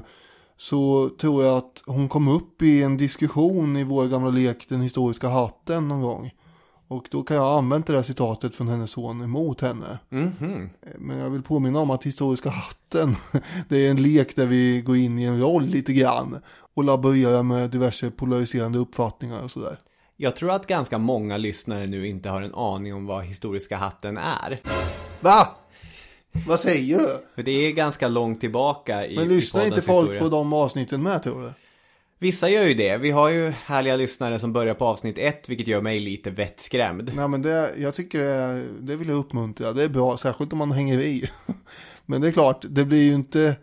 så tror jag att hon kom upp i en diskussion i vår gamla lek Den historiska hatten någon gång. Och då kan jag ha använt det där citatet från hennes son emot henne. Mm-hmm. Men jag vill påminna om att historiska hatten, det är en lek där vi går in i en roll lite grann. Och laborerar med diverse polariserande uppfattningar och sådär. Jag tror att ganska många lyssnare nu inte har en aning om vad historiska hatten är. Va? Vad säger du? För det är ganska långt tillbaka i Men lyssnar i inte folk historia. på de avsnitten med, tror du? Vissa gör ju det. Vi har ju härliga lyssnare som börjar på avsnitt ett, vilket gör mig lite vettskrämd. Nej, men det, jag tycker det, det vill jag uppmuntra. Det är bra, särskilt om man hänger i. Men det är klart, det blir ju inte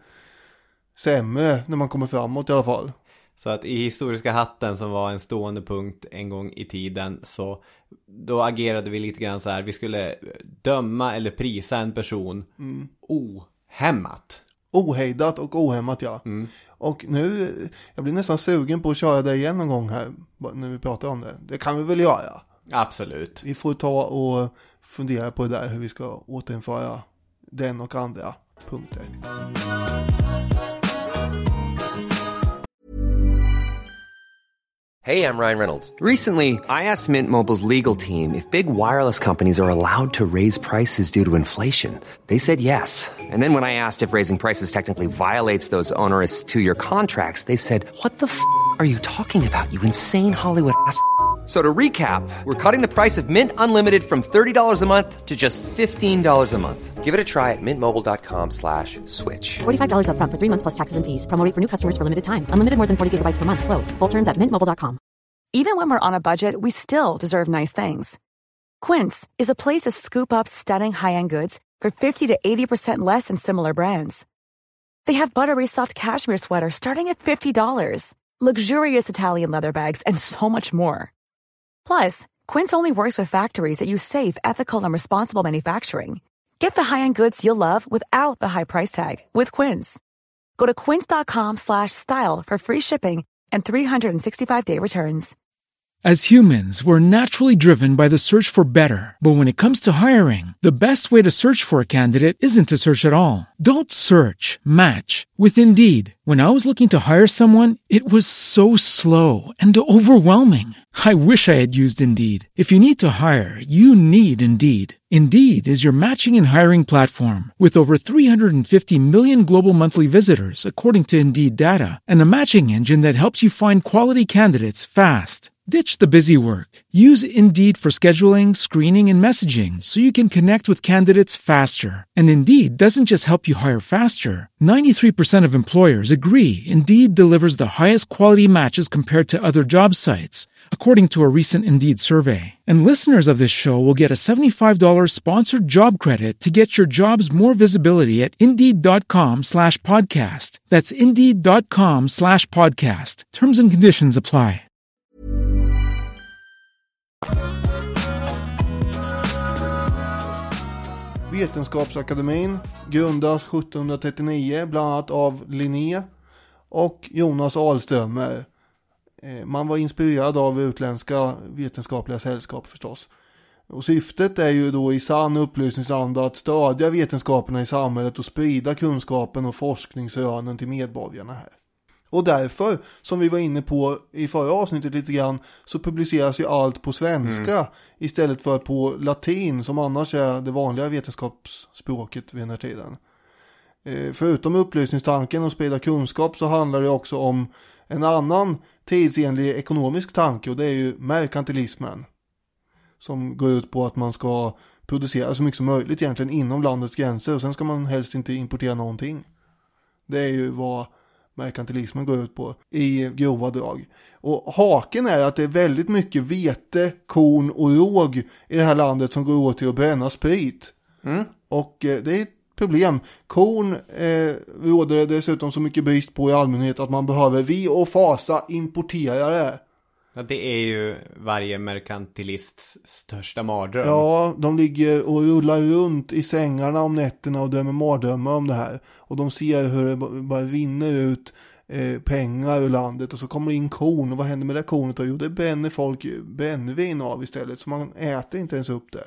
sämre när man kommer framåt i alla fall. Så att i historiska hatten, som var en stående punkt en gång i tiden, så då agerade vi lite grann så här. Vi skulle döma eller prisa en person mm. ohämmat. Ohejdat och ohämmat, ja. Mm. Och nu, jag blir nästan sugen på att köra det igen någon gång här när vi pratar om det. Det kan vi väl göra? Absolut. Vi får ta och fundera på det där, hur vi ska återinföra den och andra punkter. Hey, I'm Ryan Reynolds. Recently, I asked Mint Mobile's legal team if big wireless companies are allowed to raise prices due to inflation. They said yes. And then when I asked if raising prices technically violates those onerous two-year contracts, they said, "What the f*** are you talking about, you insane Hollywood ass?" So to recap, we're cutting the price of Mint Unlimited from thirty dollars a month to just fifteen dollars a month. Give it a try at mintmobile.com slash switch. forty-five dollars up front for three months plus taxes and fees. Promo rate for new customers for limited time. Unlimited more than forty gigabytes per month. Slows full terms at mint mobile dot com. Even when we're on a budget, we still deserve nice things. Quince is a place to scoop up stunning high-end goods for fifty to eighty percent less than similar brands. They have buttery soft cashmere sweaters starting at fifty dollars, luxurious Italian leather bags, and so much more. Plus, Quince only works with factories that use safe, ethical, and responsible manufacturing. Get the high-end goods you'll love without the high price tag with Quince. Go to quince dot com slash style for free shipping and three hundred sixty-five day returns. As humans, we're naturally driven by the search for better. But when it comes to hiring, the best way to search for a candidate isn't to search at all. Don't search, match with Indeed. When I was looking to hire someone, it was so slow and overwhelming. I wish I had used Indeed. If you need to hire, you need Indeed. Indeed is your matching and hiring platform with over three hundred fifty million global monthly visitors, according to Indeed data, and a matching engine that helps you find quality candidates fast. Ditch the busy work. Use Indeed for scheduling, screening, and messaging so you can connect with candidates faster. And Indeed doesn't just help you hire faster. ninety-three percent of employers agree Indeed delivers the highest quality matches compared to other job sites, according to a recent Indeed survey. And listeners of this show will get a seventy-five dollars sponsored job credit to get your jobs more visibility at Indeed.com slash podcast. That's Indeed.com slash podcast. Terms and conditions apply. Vetenskapsakademin grundas sjuttonhundratrettionio bland annat av Linné och Jonas Ahlströmer. Man var inspirerad av utländska vetenskapliga sällskap förstås. Och syftet är ju då i sann upplysningsanda att stödja vetenskaperna i samhället och sprida kunskapen och forskningsrönen till medborgarna här. Och därför, som vi var inne på i förra avsnittet lite grann, så publiceras ju allt på svenska mm. istället för på latin som annars är det vanliga vetenskapsspråket vid den här tiden. Eh, förutom upplysningstanken och sprida kunskap så handlar det också om en annan tidsenlig ekonomisk tanke, och det är ju merkantilismen. Som går ut på att man ska producera så mycket som möjligt egentligen inom landets gränser, och sen ska man helst inte importera någonting. Det är ju vad merkantilismen går ut på i grova drag. Och haken är att det är väldigt mycket vete, korn och råg i det här landet som går åt till att bränna sprit. Mm. Och eh, det är ett problem. Korn eh, råder det dessutom så mycket brist på i allmänhet att man behöver vi och fasa importera det. Ja, det är ju varje merkantilists största mardröm. Ja, de ligger och rullar runt i sängarna om nätterna och drömmer mardrömmar om det här. Och de ser hur det bara vinner ut eh, pengar ur landet, och så kommer det in korn. Och vad händer med det kornet? Jo, det bränner folk brännvin av istället, så man äter inte ens upp det.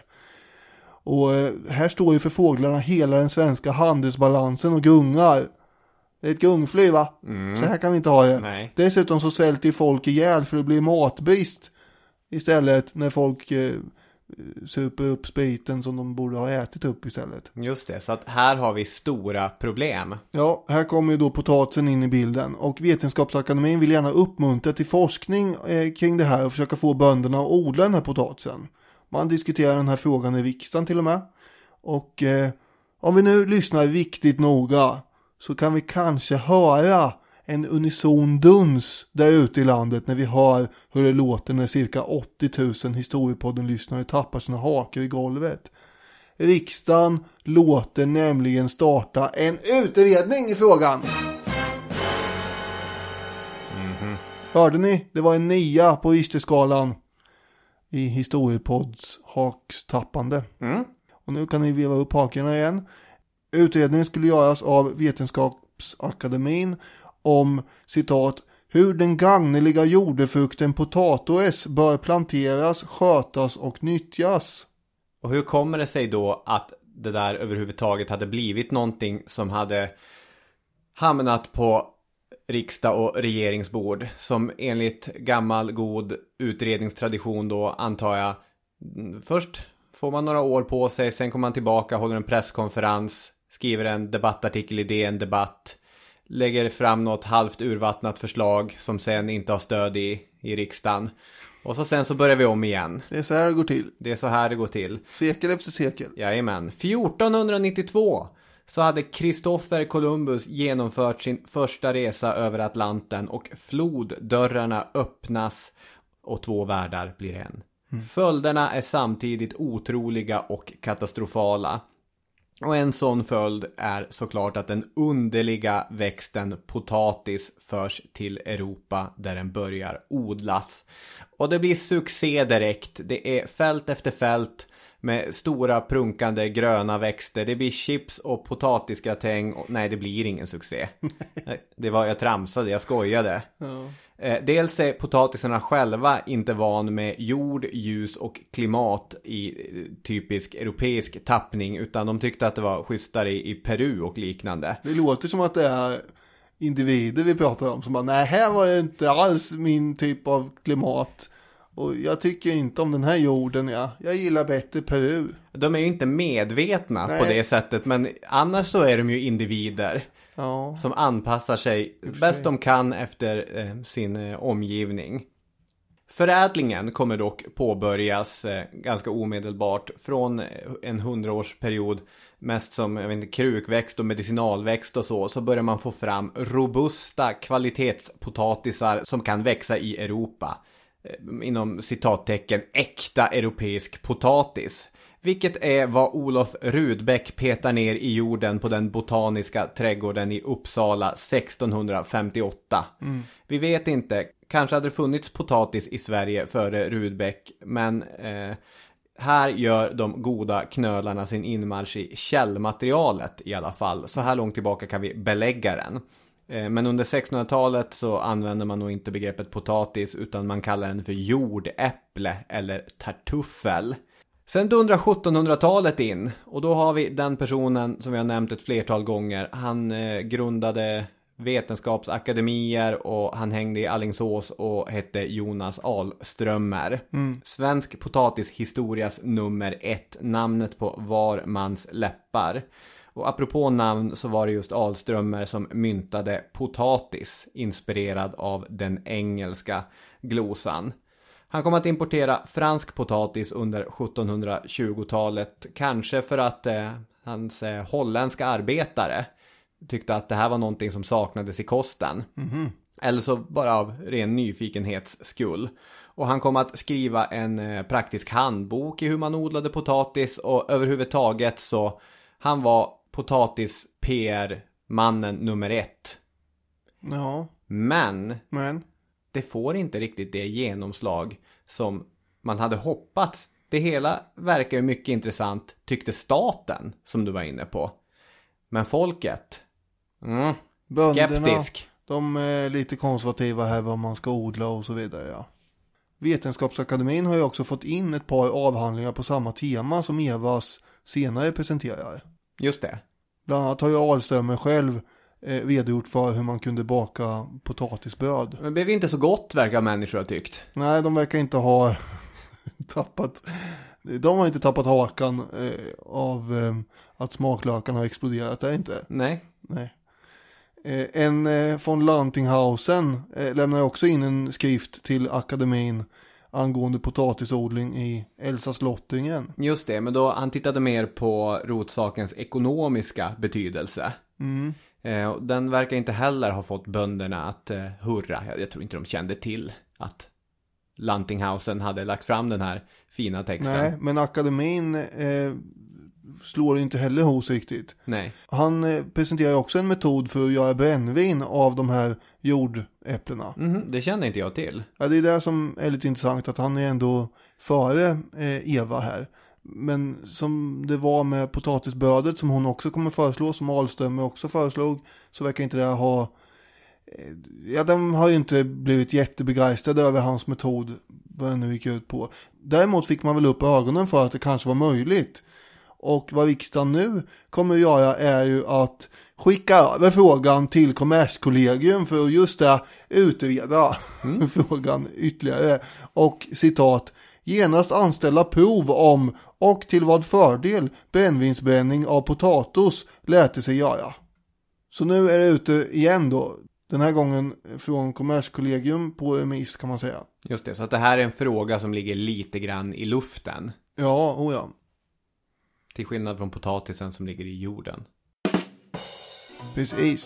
Och eh, här står ju för fåglarna hela den svenska handelsbalansen och gungar. Det är ett gungfly, va? Mm. Så här kan vi inte ha det. Nej. Dessutom så svälter ju folk ihjäl för att bli matbrist istället, när folk eh, super upp spriten som de borde ha ätit upp istället. Just det, så att här har vi stora problem. Ja, här kommer ju då potatisen in i bilden. Och Vetenskapsakademin vill gärna uppmuntra till forskning eh, kring det här och försöka få bönderna att odla den här potatisen. Man diskuterar den här frågan i riksdagen till och med. Och eh, om vi nu lyssnar riktigt noga så kan vi kanske höra en unison duns där ute i landet när vi hör hur det låter när cirka åttio tusen Historiepodden-lyssnare tappar sina hakar i golvet. Riksdagen låter nämligen starta en utredning i frågan. Mm-hmm. Hörde ni? Det var en nia på Richterskalan i Historiepodds hakstappande. Mm. Och nu kan ni veva upp hakarna igen. Utredningen skulle göras av Vetenskapsakademin om, citat, hur den gagneliga jordefrukten potatis bör planteras, skötas och nyttjas. Och hur kommer det sig då att det där överhuvudtaget hade blivit någonting som hade hamnat på riksdag och regeringsbord, som enligt gammal god utredningstradition då, antar jag, först får man några år på sig, sen kommer man tillbaka, håller en presskonferens, skriver en debattartikel i D N Debatt, lägger fram något halvt urvattnat förslag som sen inte har stöd i, i riksdagen. Och så sen så börjar vi om igen. Det är så här det går till. Det är så här det går till. Sekel efter sekel. Jajamän. fjortonhundranittiotvå så hade Christopher Columbus genomfört sin första resa över Atlanten och floddörrarna öppnas och två världar blir en. Mm. Följderna är samtidigt otroliga och katastrofala. Och en sån följd är såklart att den underliga växten potatis förs till Europa där den börjar odlas. Och det blir succé direkt. Det är fält efter fält med stora prunkande gröna växter. Det blir chips och potatisgratäng. Och nej, det blir ingen succé. Det var, jag tramsade, jag skojade. Ja. Eh, dels är potatisarna själva inte van med jord, ljus och klimat i eh, typisk europeisk tappning, utan de tyckte att det var schysstare i, i Peru och liknande. Det låter som att det är individer vi pratar om som bara, nej, här var det inte alls min typ av klimat. Och jag tycker inte om den här jorden, ja. Jag gillar bättre Peru. De är ju inte medvetna Nej. på det sättet, men annars så är de ju individer. Ja. Som anpassar sig bäst de kan efter eh, sin eh, omgivning. Förädlingen kommer dock påbörjas eh, ganska omedelbart från eh, en hundraårsperiod, mest som jag vet inte, krukväxt och medicinalväxt och så, så börjar man få fram robusta kvalitetspotatisar som kan växa i Europa. Eh, inom citattecken äkta europeisk potatis. Vilket är vad Olof Rudbeck petar ner i jorden på den botaniska trädgården i Uppsala sextonhundrafemtioåtta. Mm. Vi vet inte, kanske hade det funnits potatis i Sverige före Rudbeck, men eh, här gör de goda knölarna sin inmarsch i källmaterialet i alla fall. Så här långt tillbaka kan vi belägga den. Eh, men under sextonhundratalet så använder man nog inte begreppet potatis, utan man kallar den för jordäpple eller tartuffel. Sen dundrar sjuttonhundratalet in, och då har vi den personen som vi har nämnt ett flertal gånger. Han eh, grundade vetenskapsakademier och han hängde i Alingsås och hette Jonas Alströmer. Mm. Svensk potatishistorias nummer ett, namnet på var mans läppar. Och apropå namn så var det just Alströmer som myntade potatis, inspirerad av den engelska glosan. Han kom att importera fransk potatis under sjuttonhundratjugotalet, kanske för att eh, hans eh, holländska arbetare tyckte att det här var någonting som saknades i kosten. Mm-hmm. Eller så bara av ren nyfikenhets skull. Och han kom att skriva en eh, praktisk handbok i hur man odlade potatis, och överhuvudtaget så han var potatis-P R-mannen nummer ett. Ja. Men... Men... det får inte riktigt det genomslag som man hade hoppats. Det hela verkar ju mycket intressant, tyckte staten, som du var inne på. Men folket, mm, bönderna, skeptisk. De är lite konservativa här vad man ska odla och så vidare, ja. Vetenskapsakademin har ju också fått in ett par avhandlingar på samma tema som Evas senare presenterar. Just det. Bland annat har ju Alströmer själv eh, redogjort för hur man kunde baka potatisbröd. Men det blev inte så gott, verkar människor ha tyckt. Nej, de verkar inte ha tappat... De har inte tappat hakan eh, av eh, att smaklökarna har exploderat, det är inte. Nej. Nej. Eh, en eh, från Lantinghausen eh, lämnar också in en skrift till akademin angående potatisodling i Elsass-Lottringen. Just det, men då han tittade mer på rotsakens ekonomiska betydelse. Mm. Eh, den verkar inte heller ha fått bönderna att eh, hurra. Jag, jag tror inte de kände till att Lantinghausen hade lagt fram den här fina texten. Nej, men akademin eh, slår inte heller hos riktigt. Nej. Han eh, presenterar också en metod för att göra brännvin av de här jordäpplena. Mm, det kände inte jag till. Ja, det är det som är lite intressant, att han är ändå före eh, Eva här. Men som det var med potatisbrödet som hon också kommer föreslå, som Alströmer också föreslog, så verkar inte det ha... Ja, de har ju inte blivit jättebegeistrade över hans metod, vad den nu gick ut på. Däremot fick man väl upp ögonen för att det kanske var möjligt. Och vad riksdagen nu kommer att göra är ju att skicka över frågan till Kommerskollegium för att just det utreda mm. frågan ytterligare. Och citat, genast anställa prov om och till vad fördel brännvinsbränning av potatos lät sig göra. Så nu är det ute igen då. Den här gången från Kommerskollegium på remiss, kan man säga. Just det, så att det här är en fråga som ligger lite grann i luften. Ja, oh ja. Till skillnad från potatisen som ligger i jorden. Precis.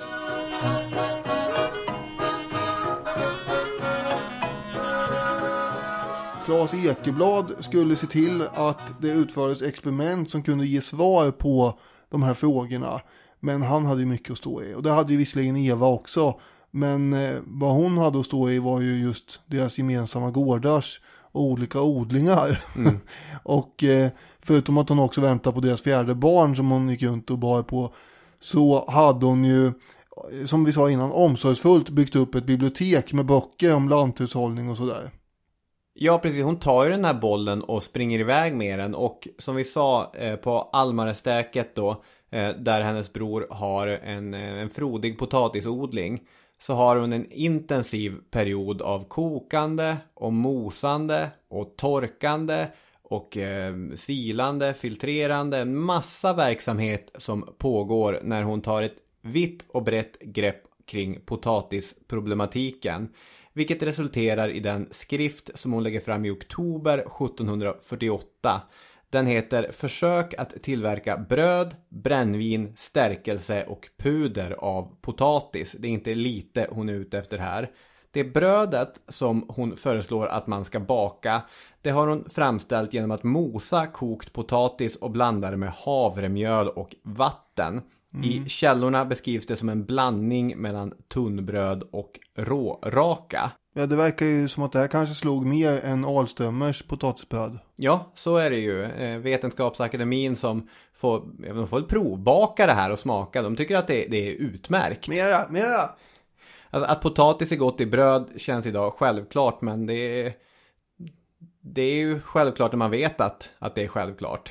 Claes Ekeblad skulle se till att det utfördes experiment som kunde ge svar på de här frågorna. Men han hade ju mycket att stå i. Och det hade ju visserligen Eva också. Men eh, vad hon hade att stå i var ju just deras gemensamma gårdars och olika odlingar. Mm. och eh, förutom att hon också väntade på deras fjärde barn som hon gick runt och bar på, så hade hon ju som vi sa innan, omsorgsfullt byggt upp ett bibliotek med böcker om lanthushållning och sådär. Ja, precis. Hon tar ju den här bollen och springer iväg med den. Och som vi sa eh, på Almarestäket då, eh, där hennes bror har en, en frodig potatisodling, så har hon en intensiv period av kokande och mosande och torkande och eh, silande, filtrerande. En massa verksamhet som pågår när hon tar ett vitt och brett grepp kring potatisproblematiken. Vilket resulterar i den skrift som hon lägger fram i oktober sjuttonhundrafyrtioåtta. Den heter Försök att tillverka bröd, brännvin, stärkelse och puder av potatis. Det är inte lite hon är ute efter här. Det brödet som hon föreslår att man ska baka, det har hon framställt genom att mosa kokt potatis och blanda det med havremjöl och vatten. Mm. I källorna beskrivs det som en blandning mellan tunnbröd och råraka. Ja, det verkar ju som att det här kanske slog mer än Alströmers potatisbröd. Ja, så är det ju. Vetenskapsakademin som får, de får provbaka det här och smaka. De tycker att det, det är utmärkt. Mera, mera! Alltså, att potatis är gott i bröd känns idag självklart, men det är, det är ju självklart när man vet att, att det är självklart.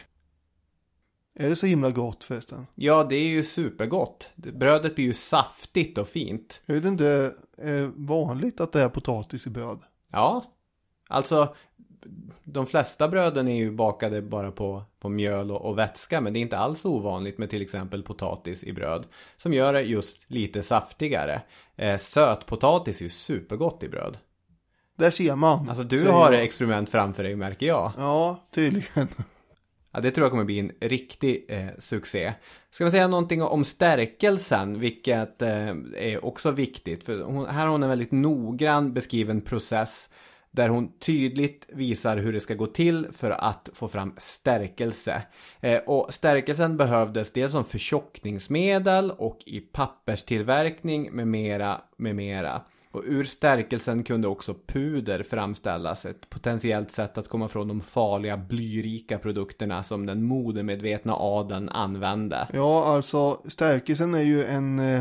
Är det så himla gott förresten? Ja, det är ju supergott. Brödet blir ju saftigt och fint. Jag vet inte, är det vanligt att det är potatis i bröd? Ja, alltså de flesta bröden är ju bakade bara på, på mjöl och, och vätska, men det är inte alls ovanligt med till exempel potatis i bröd som gör det just lite saftigare. Eh, sötpotatis är ju supergott i bröd. Där ser man. Alltså du har jag. experiment framför dig, märker jag. Ja, tydligen. Ja, det tror jag kommer bli en riktig eh, succé. Ska man säga någonting om stärkelsen, vilket eh, är också viktigt. För hon, här har hon en väldigt noggrann beskriven process där hon tydligt visar hur det ska gå till för att få fram stärkelse. Eh, och stärkelsen behövdes dels som förtjockningsmedel och i papperstillverkning med mera, med mera. Och ur stärkelsen kunde också puder framställas, ett potentiellt sätt att komma från de farliga blyrika produkterna som den modemedvetna adeln använde. Ja, alltså stärkelsen är ju en eh,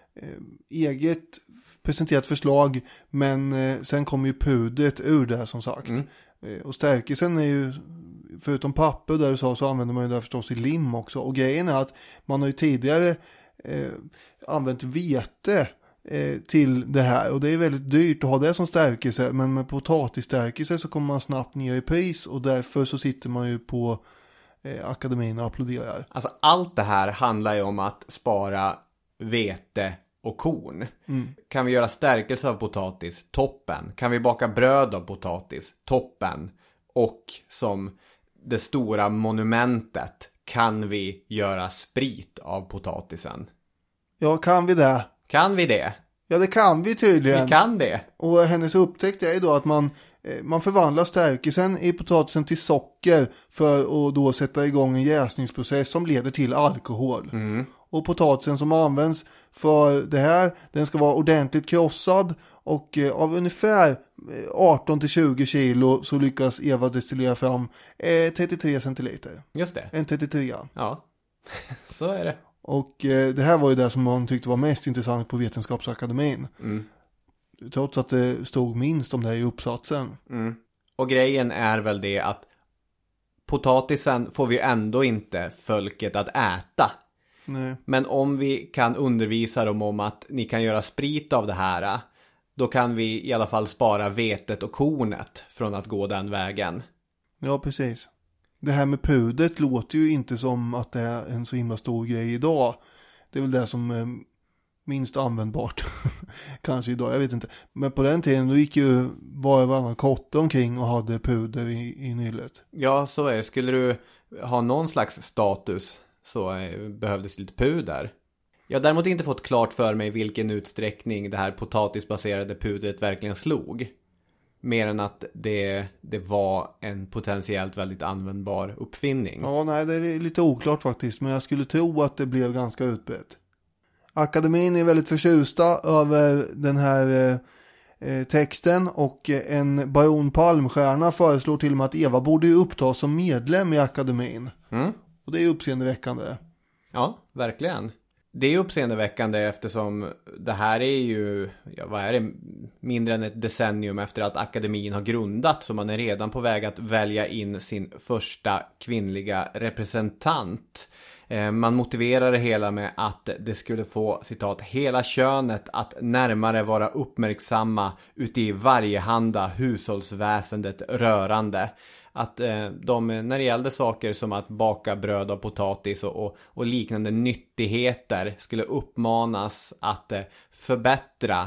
eget presenterat förslag, men eh, sen kommer ju pudret ur det som sagt. Mm. Eh, och stärkelsen är ju, förutom papper där du sa, så använder man ju där förstås i lim också. Och grejen är att man har ju tidigare eh, använt vete till det här, och det är väldigt dyrt att ha det som stärkelse, men med potatisstärkelse så kommer man snabbt ner i pris, och därför så sitter man ju på eh, akademin och applåderar. Alltså allt det här handlar ju om att spara vete och korn. Mm. Kan vi göra stärkelse av potatis? Toppen. Kan vi baka bröd av potatis? Toppen. Och som det stora monumentet, kan vi göra sprit av potatisen? Ja, kan vi det? Kan vi det? Ja, det kan vi tydligen. Vi kan det. Och hennes upptäckt är ju då att man, man förvandlar stärkelsen i potatisen till socker för att då sätta igång en jäsningsprocess som leder till alkohol. Mm. Och potatisen som används för det här, den ska vara ordentligt krossad, och av ungefär arton till tjugo kilo så lyckas Eva destillera fram trettiotre centiliter. Just det. En trettiotre. Ja, så är det. Och eh, det här var ju det som man tyckte var mest intressant på Vetenskapsakademin. Mm. Trots att det stod minst om det här i uppsatsen. Mm. Och grejen är väl det att potatisen får vi ändå inte folket att äta. Nej. Men om vi kan undervisa dem om att ni kan göra sprit av det här, då kan vi i alla fall spara vetet och kornet från att gå den vägen. Ja, precis. Det här med pudret låter ju inte som att det är en så himla stor grej idag. Det är väl det som är minst användbart. Kanske idag, jag vet inte. Men på den tiden då gick ju var och varannan kotte omkring och hade puder i, i nyllet. Ja, så är det. Skulle du ha någon slags status så behövdes lite puder. Jag har däremot inte fått klart för mig vilken utsträckning det här potatisbaserade pudret verkligen slog. Mer än att det, det var en potentiellt väldigt användbar uppfinning. Ja, nej, det är lite oklart faktiskt. Men jag skulle tro att det blev ganska utbrett. Akademin är väldigt förtjusta över den här eh, texten. Och en baron Palmstierna föreslår till och med att Eva borde upptas som medlem i akademin. Mm. Och det är uppseendeväckande. Ja, verkligen. Det är uppseendeväckande eftersom det här är ju, ja, vad är det, mindre än ett decennium efter att akademin har grundats, så man är redan på väg att välja in sin första kvinnliga representant. Man motiverar det hela med att det skulle få, citat, hela könet att närmare vara uppmärksamma uti varjehanda hushållsväsendet rörande. Att eh, de, när det gällde saker som att baka bröd och potatis och, och, och liknande nyttigheter skulle uppmanas att eh, förbättra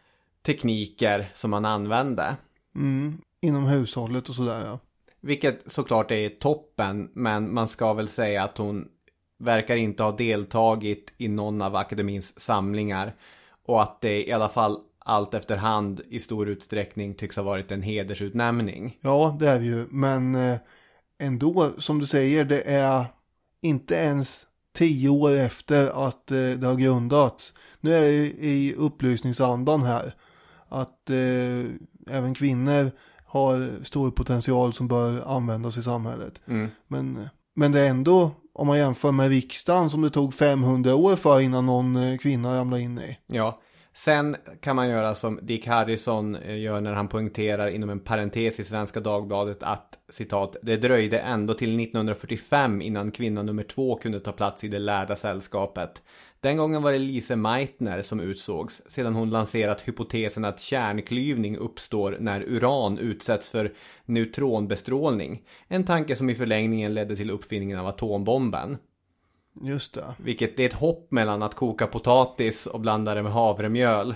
tekniker som man använde. Mm, inom hushållet och sådär, ja. Vilket såklart är toppen, men man ska väl säga att hon verkar inte ha deltagit i någon av akademins samlingar. Och att det i alla fall allt efterhand i stor utsträckning tycks ha varit en hedersutnämning. Ja, det är ju. Men eh, ändå, som du säger, det är inte ens tio år efter att eh, det har grundats. Nu är det i upplysningsandan här. Att eh, även kvinnor har stor potential som bör användas i samhället. Mm. Men, men det är ändå, om man jämför med riksdagen som det tog femhundra år för innan någon kvinna ramlade in i. Ja. Sen kan man göra som Dick Harrison gör när han poängterar inom en parentes i Svenska Dagbladet att, citat, det dröjde ändå till nittonhundrafyrtiofem innan kvinna nummer två kunde ta plats i det lärda sällskapet. Den gången var det Lise Meitner som utsågs, sedan hon lanserat hypotesen att kärnklyvning uppstår när uran utsätts för neutronbestrålning. En tanke som i förlängningen ledde till uppfinningen av atombomben. Just det. Vilket det är ett hopp mellan att koka potatis och blanda det med havremjöl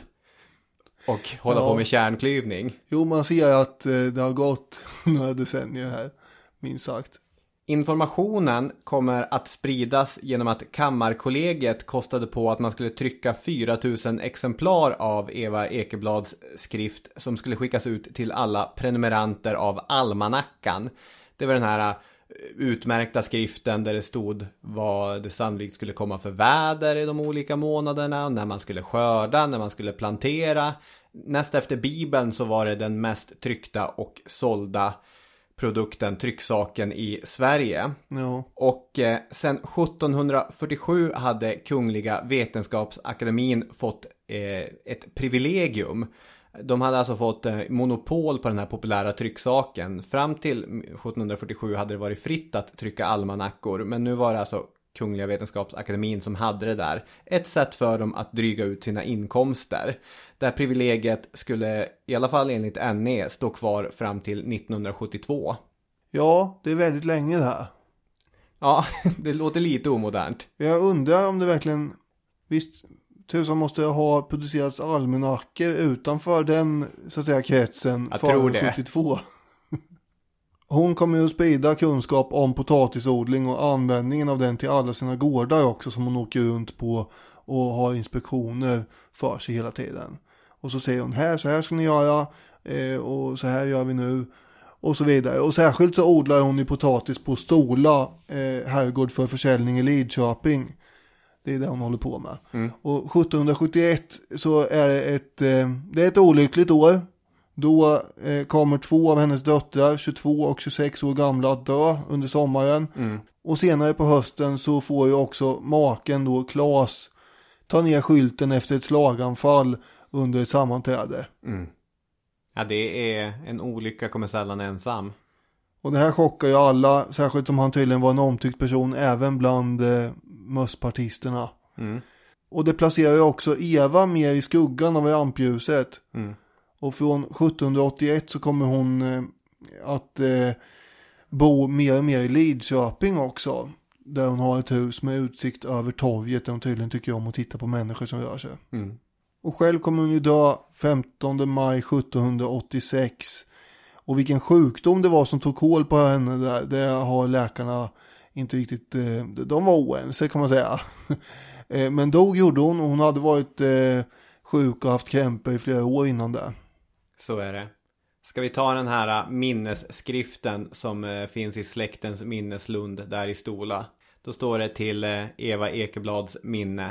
och hålla ja. på med kärnklyvning. Jo, man ser att det har gått några decennier här, minst sagt. Informationen kommer att spridas genom att Kammarkollegiet kostade på att man skulle trycka fyra tusen exemplar av Eva Ekeblads skrift som skulle skickas ut till alla prenumeranter av Almanackan. Det var den här utmärkta skriften där det stod vad det sannolikt skulle komma för väder i de olika månaderna, när man skulle skörda, när man skulle plantera. Näst efter Bibeln så var det den mest tryckta och sålda produkten, trycksaken i Sverige. Ja. Och eh, sen sjuttonhundrafyrtiosju hade Kungliga Vetenskapsakademin fått eh, ett privilegium. De hade alltså fått eh, monopol på den här populära trycksaken. Fram till sjuttonhundrafyrtiosju hade det varit fritt att trycka almanackor, men nu var det alltså Kungliga Vetenskapsakademin som hade det där. Ett sätt för dem att dryga ut sina inkomster. Det här privilegiet skulle i alla fall enligt N E stå kvar fram till nittonhundrasjuttiotvå. Ja, det är väldigt länge det här. Ja, det låter lite omodernt. Jag undrar om det verkligen, visst, tusan måste ha producerats almanackor utanför den, så att säga, kretsen. Jag tror det. sjuttiotvå. Hon kommer ju att sprida kunskap om potatisodling och användningen av den till alla sina gårdar också, som hon åker runt på och har inspektioner för sig hela tiden. Och så säger hon, här, så här ska ni göra eh, och så här gör vi nu och så vidare. Och särskilt så odlar hon ju potatis på Stola eh, herrgård för försäljning i Lidköping. Det är det hon håller på med. Mm. Och sjuttonhundrasjuttioett så är det ett, eh, det är ett olyckligt år. Då eh, kommer två av hennes döttrar, tjugotvå och tjugosex år gamla, att dö under sommaren. Mm. Och senare på hösten så får ju också maken då, Claes, ta ner skylten efter ett slaganfall under ett sammanträde. Mm. Ja, det är en olycka, kommer sällan ensam. Och det här chockar ju alla, särskilt som han tydligen var en omtyckt person även bland eh, mösspartisterna. Mm. Och det placerar ju också Eva mer i skuggan av rampljuset. Mm. Och från sjuttonhundraåttioett så kommer hon eh, att eh, bo mer och mer i Lidköping också. Där hon har ett hus med utsikt över torget där hon tydligen tycker om att titta på människor som rör sig. Mm. Och själv kommer hon ju dö femtonde maj sjuttonhundraåttiosex. Och vilken sjukdom det var som tog hål på henne där, det har läkarna inte riktigt, eh, de var oense kan man säga. eh, men dog gjorde hon, och hon hade varit eh, sjuk och haft krämpor i flera år innan det. Så är det. Ska vi ta den här minnesskriften som eh, finns i släktens minneslund där i Stola. Då står det till eh, Eva Ekeblads minne.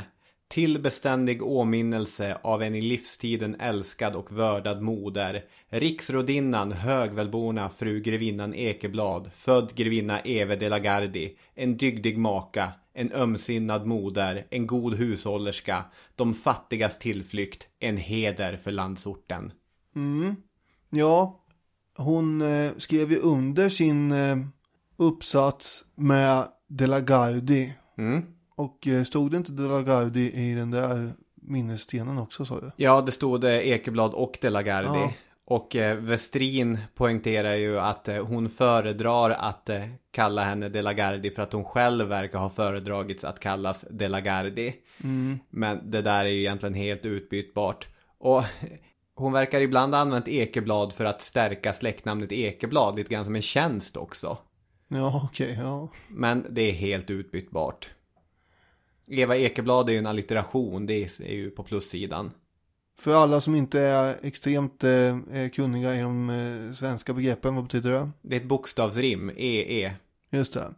Till beständig åminnelse av en i livstiden älskad och vördad moder, riksrodinnan högvälborna fru grevinnan Ekeblad, född grevinna Eve de la Gardie, en dygdig maka, en ömsinnad moder, en god hushållerska, de fattigas tillflykt, en heder för landsorten. Mm. Ja, hon eh, skrev ju under sin eh, uppsats med de la Gardie. Mm. Och eh, stod det inte de la Gardie i den där minnesstenen också, sa du? Ja, det stod det Ekeblad och de la Gardie. Ja. Och eh, Westrin poängterar ju att eh, hon föredrar att eh, kalla henne de la Gardie för att hon själv verkar ha föredragits att kallas de la Gardie. Mm. Men det där är ju egentligen helt utbytbart. Och hon verkar ibland ha använt Ekeblad för att stärka släktnamnet Ekeblad lite grann som en tjänst också. Ja, okej, okay, ja. Men det är helt utbytbart. Eva Ekeblad är ju en allitteration, det är ju på plussidan. För alla som inte är extremt eh, kunniga i de eh, svenska begreppen, vad betyder det? Det är ett bokstavsrim, E E. Just det.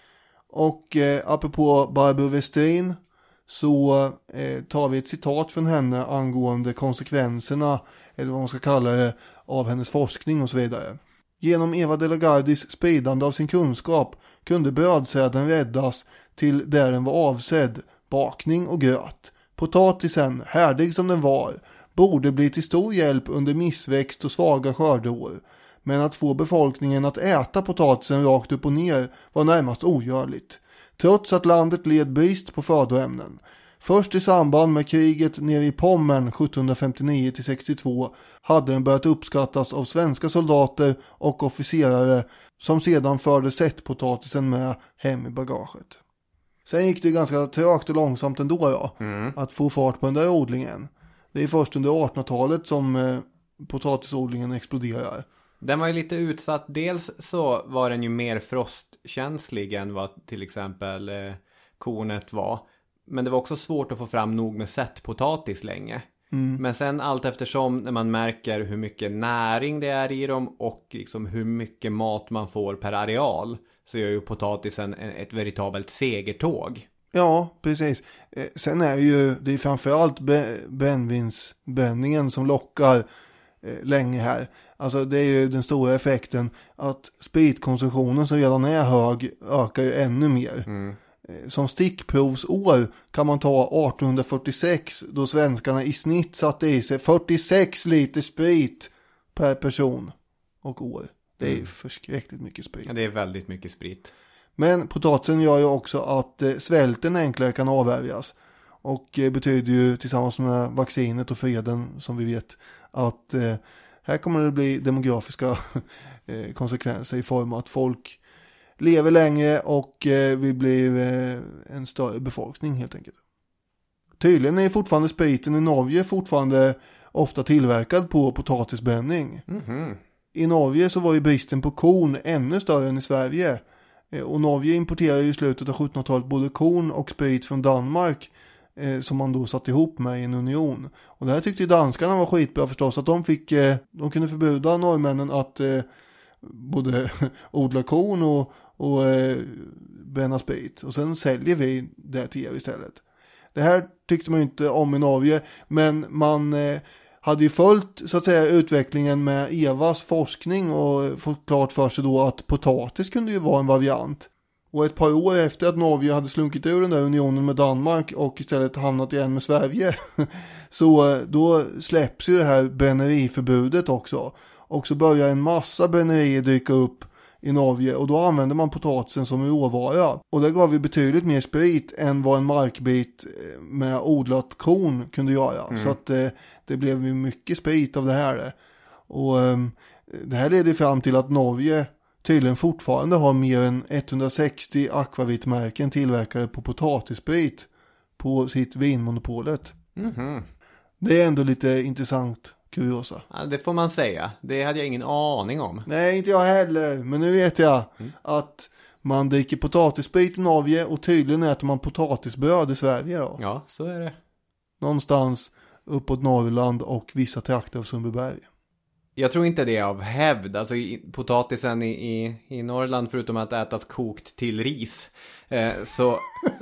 Och eh, apropå Barbro Westrin så eh, tar vi ett citat från henne angående konsekvenserna, eller vad man ska kalla det, av hennes forskning och så vidare. Genom Eva de la Gardies spridande av sin kunskap kunde brödsäden räddas till där den var avsedd, bakning och gröt. Potatisen, härdig som den var, borde bli till stor hjälp under missväxt och svaga skördeår. Men att få befolkningen att äta potatisen rakt upp och ner var närmast ogörligt. Trots att landet led brist på födoämnen. Först i samband med kriget nere i Pommern sjuttonhundrafemtionio till sextiotvå hade den börjat uppskattas av svenska soldater och officerare som sedan förde sättpotatisen med hem i bagaget. Sen gick det ganska trögt och långsamt ändå då, mm. att få fart på den där odlingen. Det är först under artonhundratalet som eh, potatisodlingen exploderar. Den var ju lite utsatt. Dels så var den ju mer frostkänslig än vad till exempel eh, kornet var. Men det var också svårt att få fram nog med sättpotatis länge. Mm. Men sen allt eftersom när man märker hur mycket näring det är i dem och liksom hur mycket mat man får per areal, så gör ju potatisen ett veritabelt segertåg. Ja, precis. Eh, sen är ju det är framförallt be- brännvinsbränningen som lockar eh, länge här. Alltså det är ju den stora effekten att spritkonsumtionen som redan är hög ökar ju ännu mer. Mm. Som stickprovsår kan man ta arton fyrtiosex då svenskarna i snitt satte i sig fyrtiosex liter sprit per person och år. Det är mm. förskräckligt mycket sprit. Ja, det är väldigt mycket sprit. Men potatisen gör ju också att eh, svälten enklare kan avvärjas. Och eh, betyder ju tillsammans med vaccinet och freden som vi vet att eh, här kommer det bli demografiska eh, konsekvenser i form av att folk lever länge och eh, vi blir eh, en större befolkning helt enkelt. Tydligen är fortfarande spriten i Norge fortfarande ofta tillverkad på potatisbränning. Mm-hmm. I Norge så var ju bristen på korn ännu större än i Sverige. Eh, och Norge importerar ju i slutet av sjuttonhundratalet både korn och sprit från Danmark eh, som man då satt ihop med i en union. Och det här tyckte ju danskarna var skitbra förstås, att de fick eh, de kunde förbjuda norrmännen att eh, både odla korn och och eh, bränna sprit. Och sen säljer vi det till er istället. Det här tyckte man ju inte om i Norge, men man eh, hade ju följt så att säga utvecklingen med Evas forskning och fått klart för sig då att potatis kunde ju vara en variant. Och ett par år efter att Norge hade slunkit ur den där unionen med Danmark och istället hamnat igen med Sverige, så då släpps ju det här bränneriförbudet också. Och så börjar en massa brännerier dyka upp i Norge och då använder man potatisen som råvara. Och det gav ju betydligt mer sprit än vad en markbit med odlat korn kunde göra. Mm. Så att eh, det blev ju mycket sprit av det här. Och eh, det här leder fram till att Norge tydligen fortfarande har mer än etthundrasextio akvavitmärken tillverkade på potatissprit på sitt vinmonopolet. Mm-hmm. Det är ändå lite intressant. Kuriosa. Ja, det får man säga. Det hade jag ingen aning om. Nej, inte jag heller. Men nu vet jag mm. att man dricker potatissprit i Norge och tydligen äter man potatisbröd i Sverige då. Ja, så är det. Någonstans uppåt Norrland och vissa trakter av Sundbyberg. Jag tror inte det är av hävd. Alltså potatisen i, i, i Norrland, förutom att ätas kokt till ris, eh, så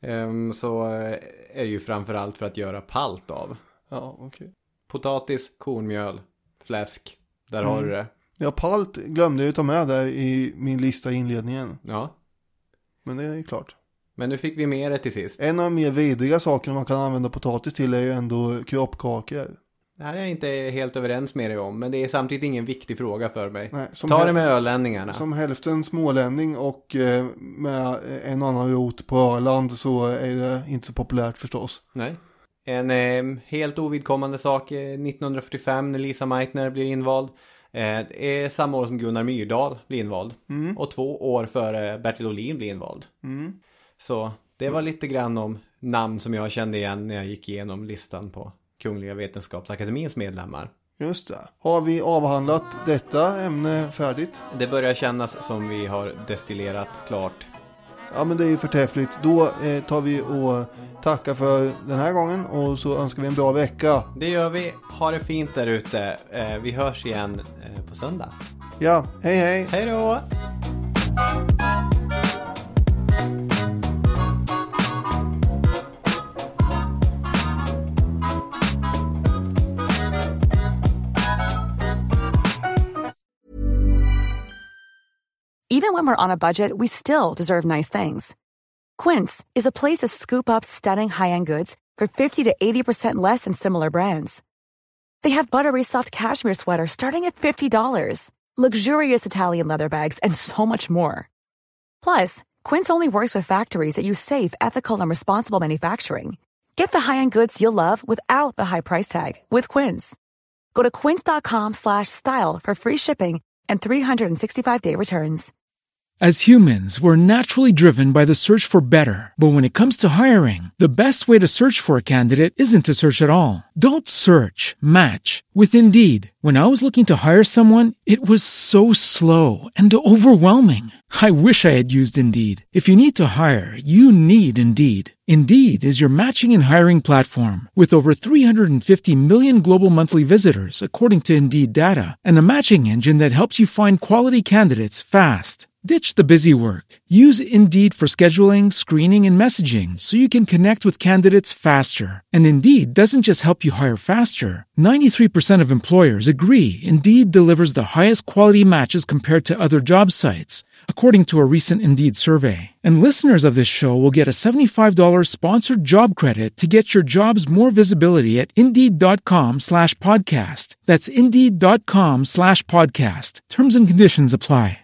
Um, så är det ju framförallt för att göra palt av. Ja, okej. Okay. Potatis, kornmjöl, fläsk. Där mm. har du det. Ja, palt glömde jag ta med där i min lista i inledningen. Ja. Men det är ju klart. Men nu fick vi med det till sist. En av de mer vidriga sakerna man kan använda potatis till är ju ändå kroppkakor. Det här är jag inte helt överens med dig om. Men det är samtidigt ingen viktig fråga för mig. Nej, Ta det med ölänningarna. Som hälften smålänning och eh, med en annan rot på Öland så är det inte så populärt förstås. Nej. En eh, helt ovidkommande sak eh, nittonhundrafyrtiofem när Lisa Meitner blir invald. Eh, det är samma år som Gunnar Myrdal blir invald. Mm. Och två år före Bertil Ohlin blir invald. Mm. Så det var lite grann om namn som jag kände igen när jag gick igenom listan på Kungliga Vetenskapsakademins medlemmar. Just det. Har vi avhandlat detta ämne färdigt? Det börjar kännas som vi har destillerat klart. Ja, men det är ju förträffligt. Då eh, tar vi och tackar för den här gången och så önskar vi en bra vecka. Det gör vi. Ha det fint där ute. Eh, vi hörs igen eh, på söndag. Ja, hej hej. Hej då! Even when we're on a budget, we still deserve nice things. Quince is a place to scoop up stunning high-end goods for fifty to eighty percent less than similar brands. They have buttery soft cashmere sweaters starting at fifty dollars, luxurious Italian leather bags, and so much more. Plus, Quince only works with factories that use safe, ethical, and responsible manufacturing. Get the high-end goods you'll love without the high price tag with Quince. Go to quince.com slash style for free shipping and three sixty-five day returns. As humans, we're naturally driven by the search for better. But when it comes to hiring, the best way to search for a candidate isn't to search at all. Don't search, match with Indeed. When I was looking to hire someone, it was so slow and overwhelming. I wish I had used Indeed. If you need to hire, you need Indeed. Indeed is your matching and hiring platform with over three hundred fifty million global monthly visitors, according to Indeed data, and a matching engine that helps you find quality candidates fast. Ditch the busy work. Use Indeed for scheduling, screening, and messaging so you can connect with candidates faster. And Indeed doesn't just help you hire faster. ninety-three percent of employers agree Indeed delivers the highest quality matches compared to other job sites, according to a recent Indeed survey. And listeners of this show will get a seventy-five dollars sponsored job credit to get your jobs more visibility at Indeed.com slash podcast. That's Indeed.com slash podcast. Terms and conditions apply.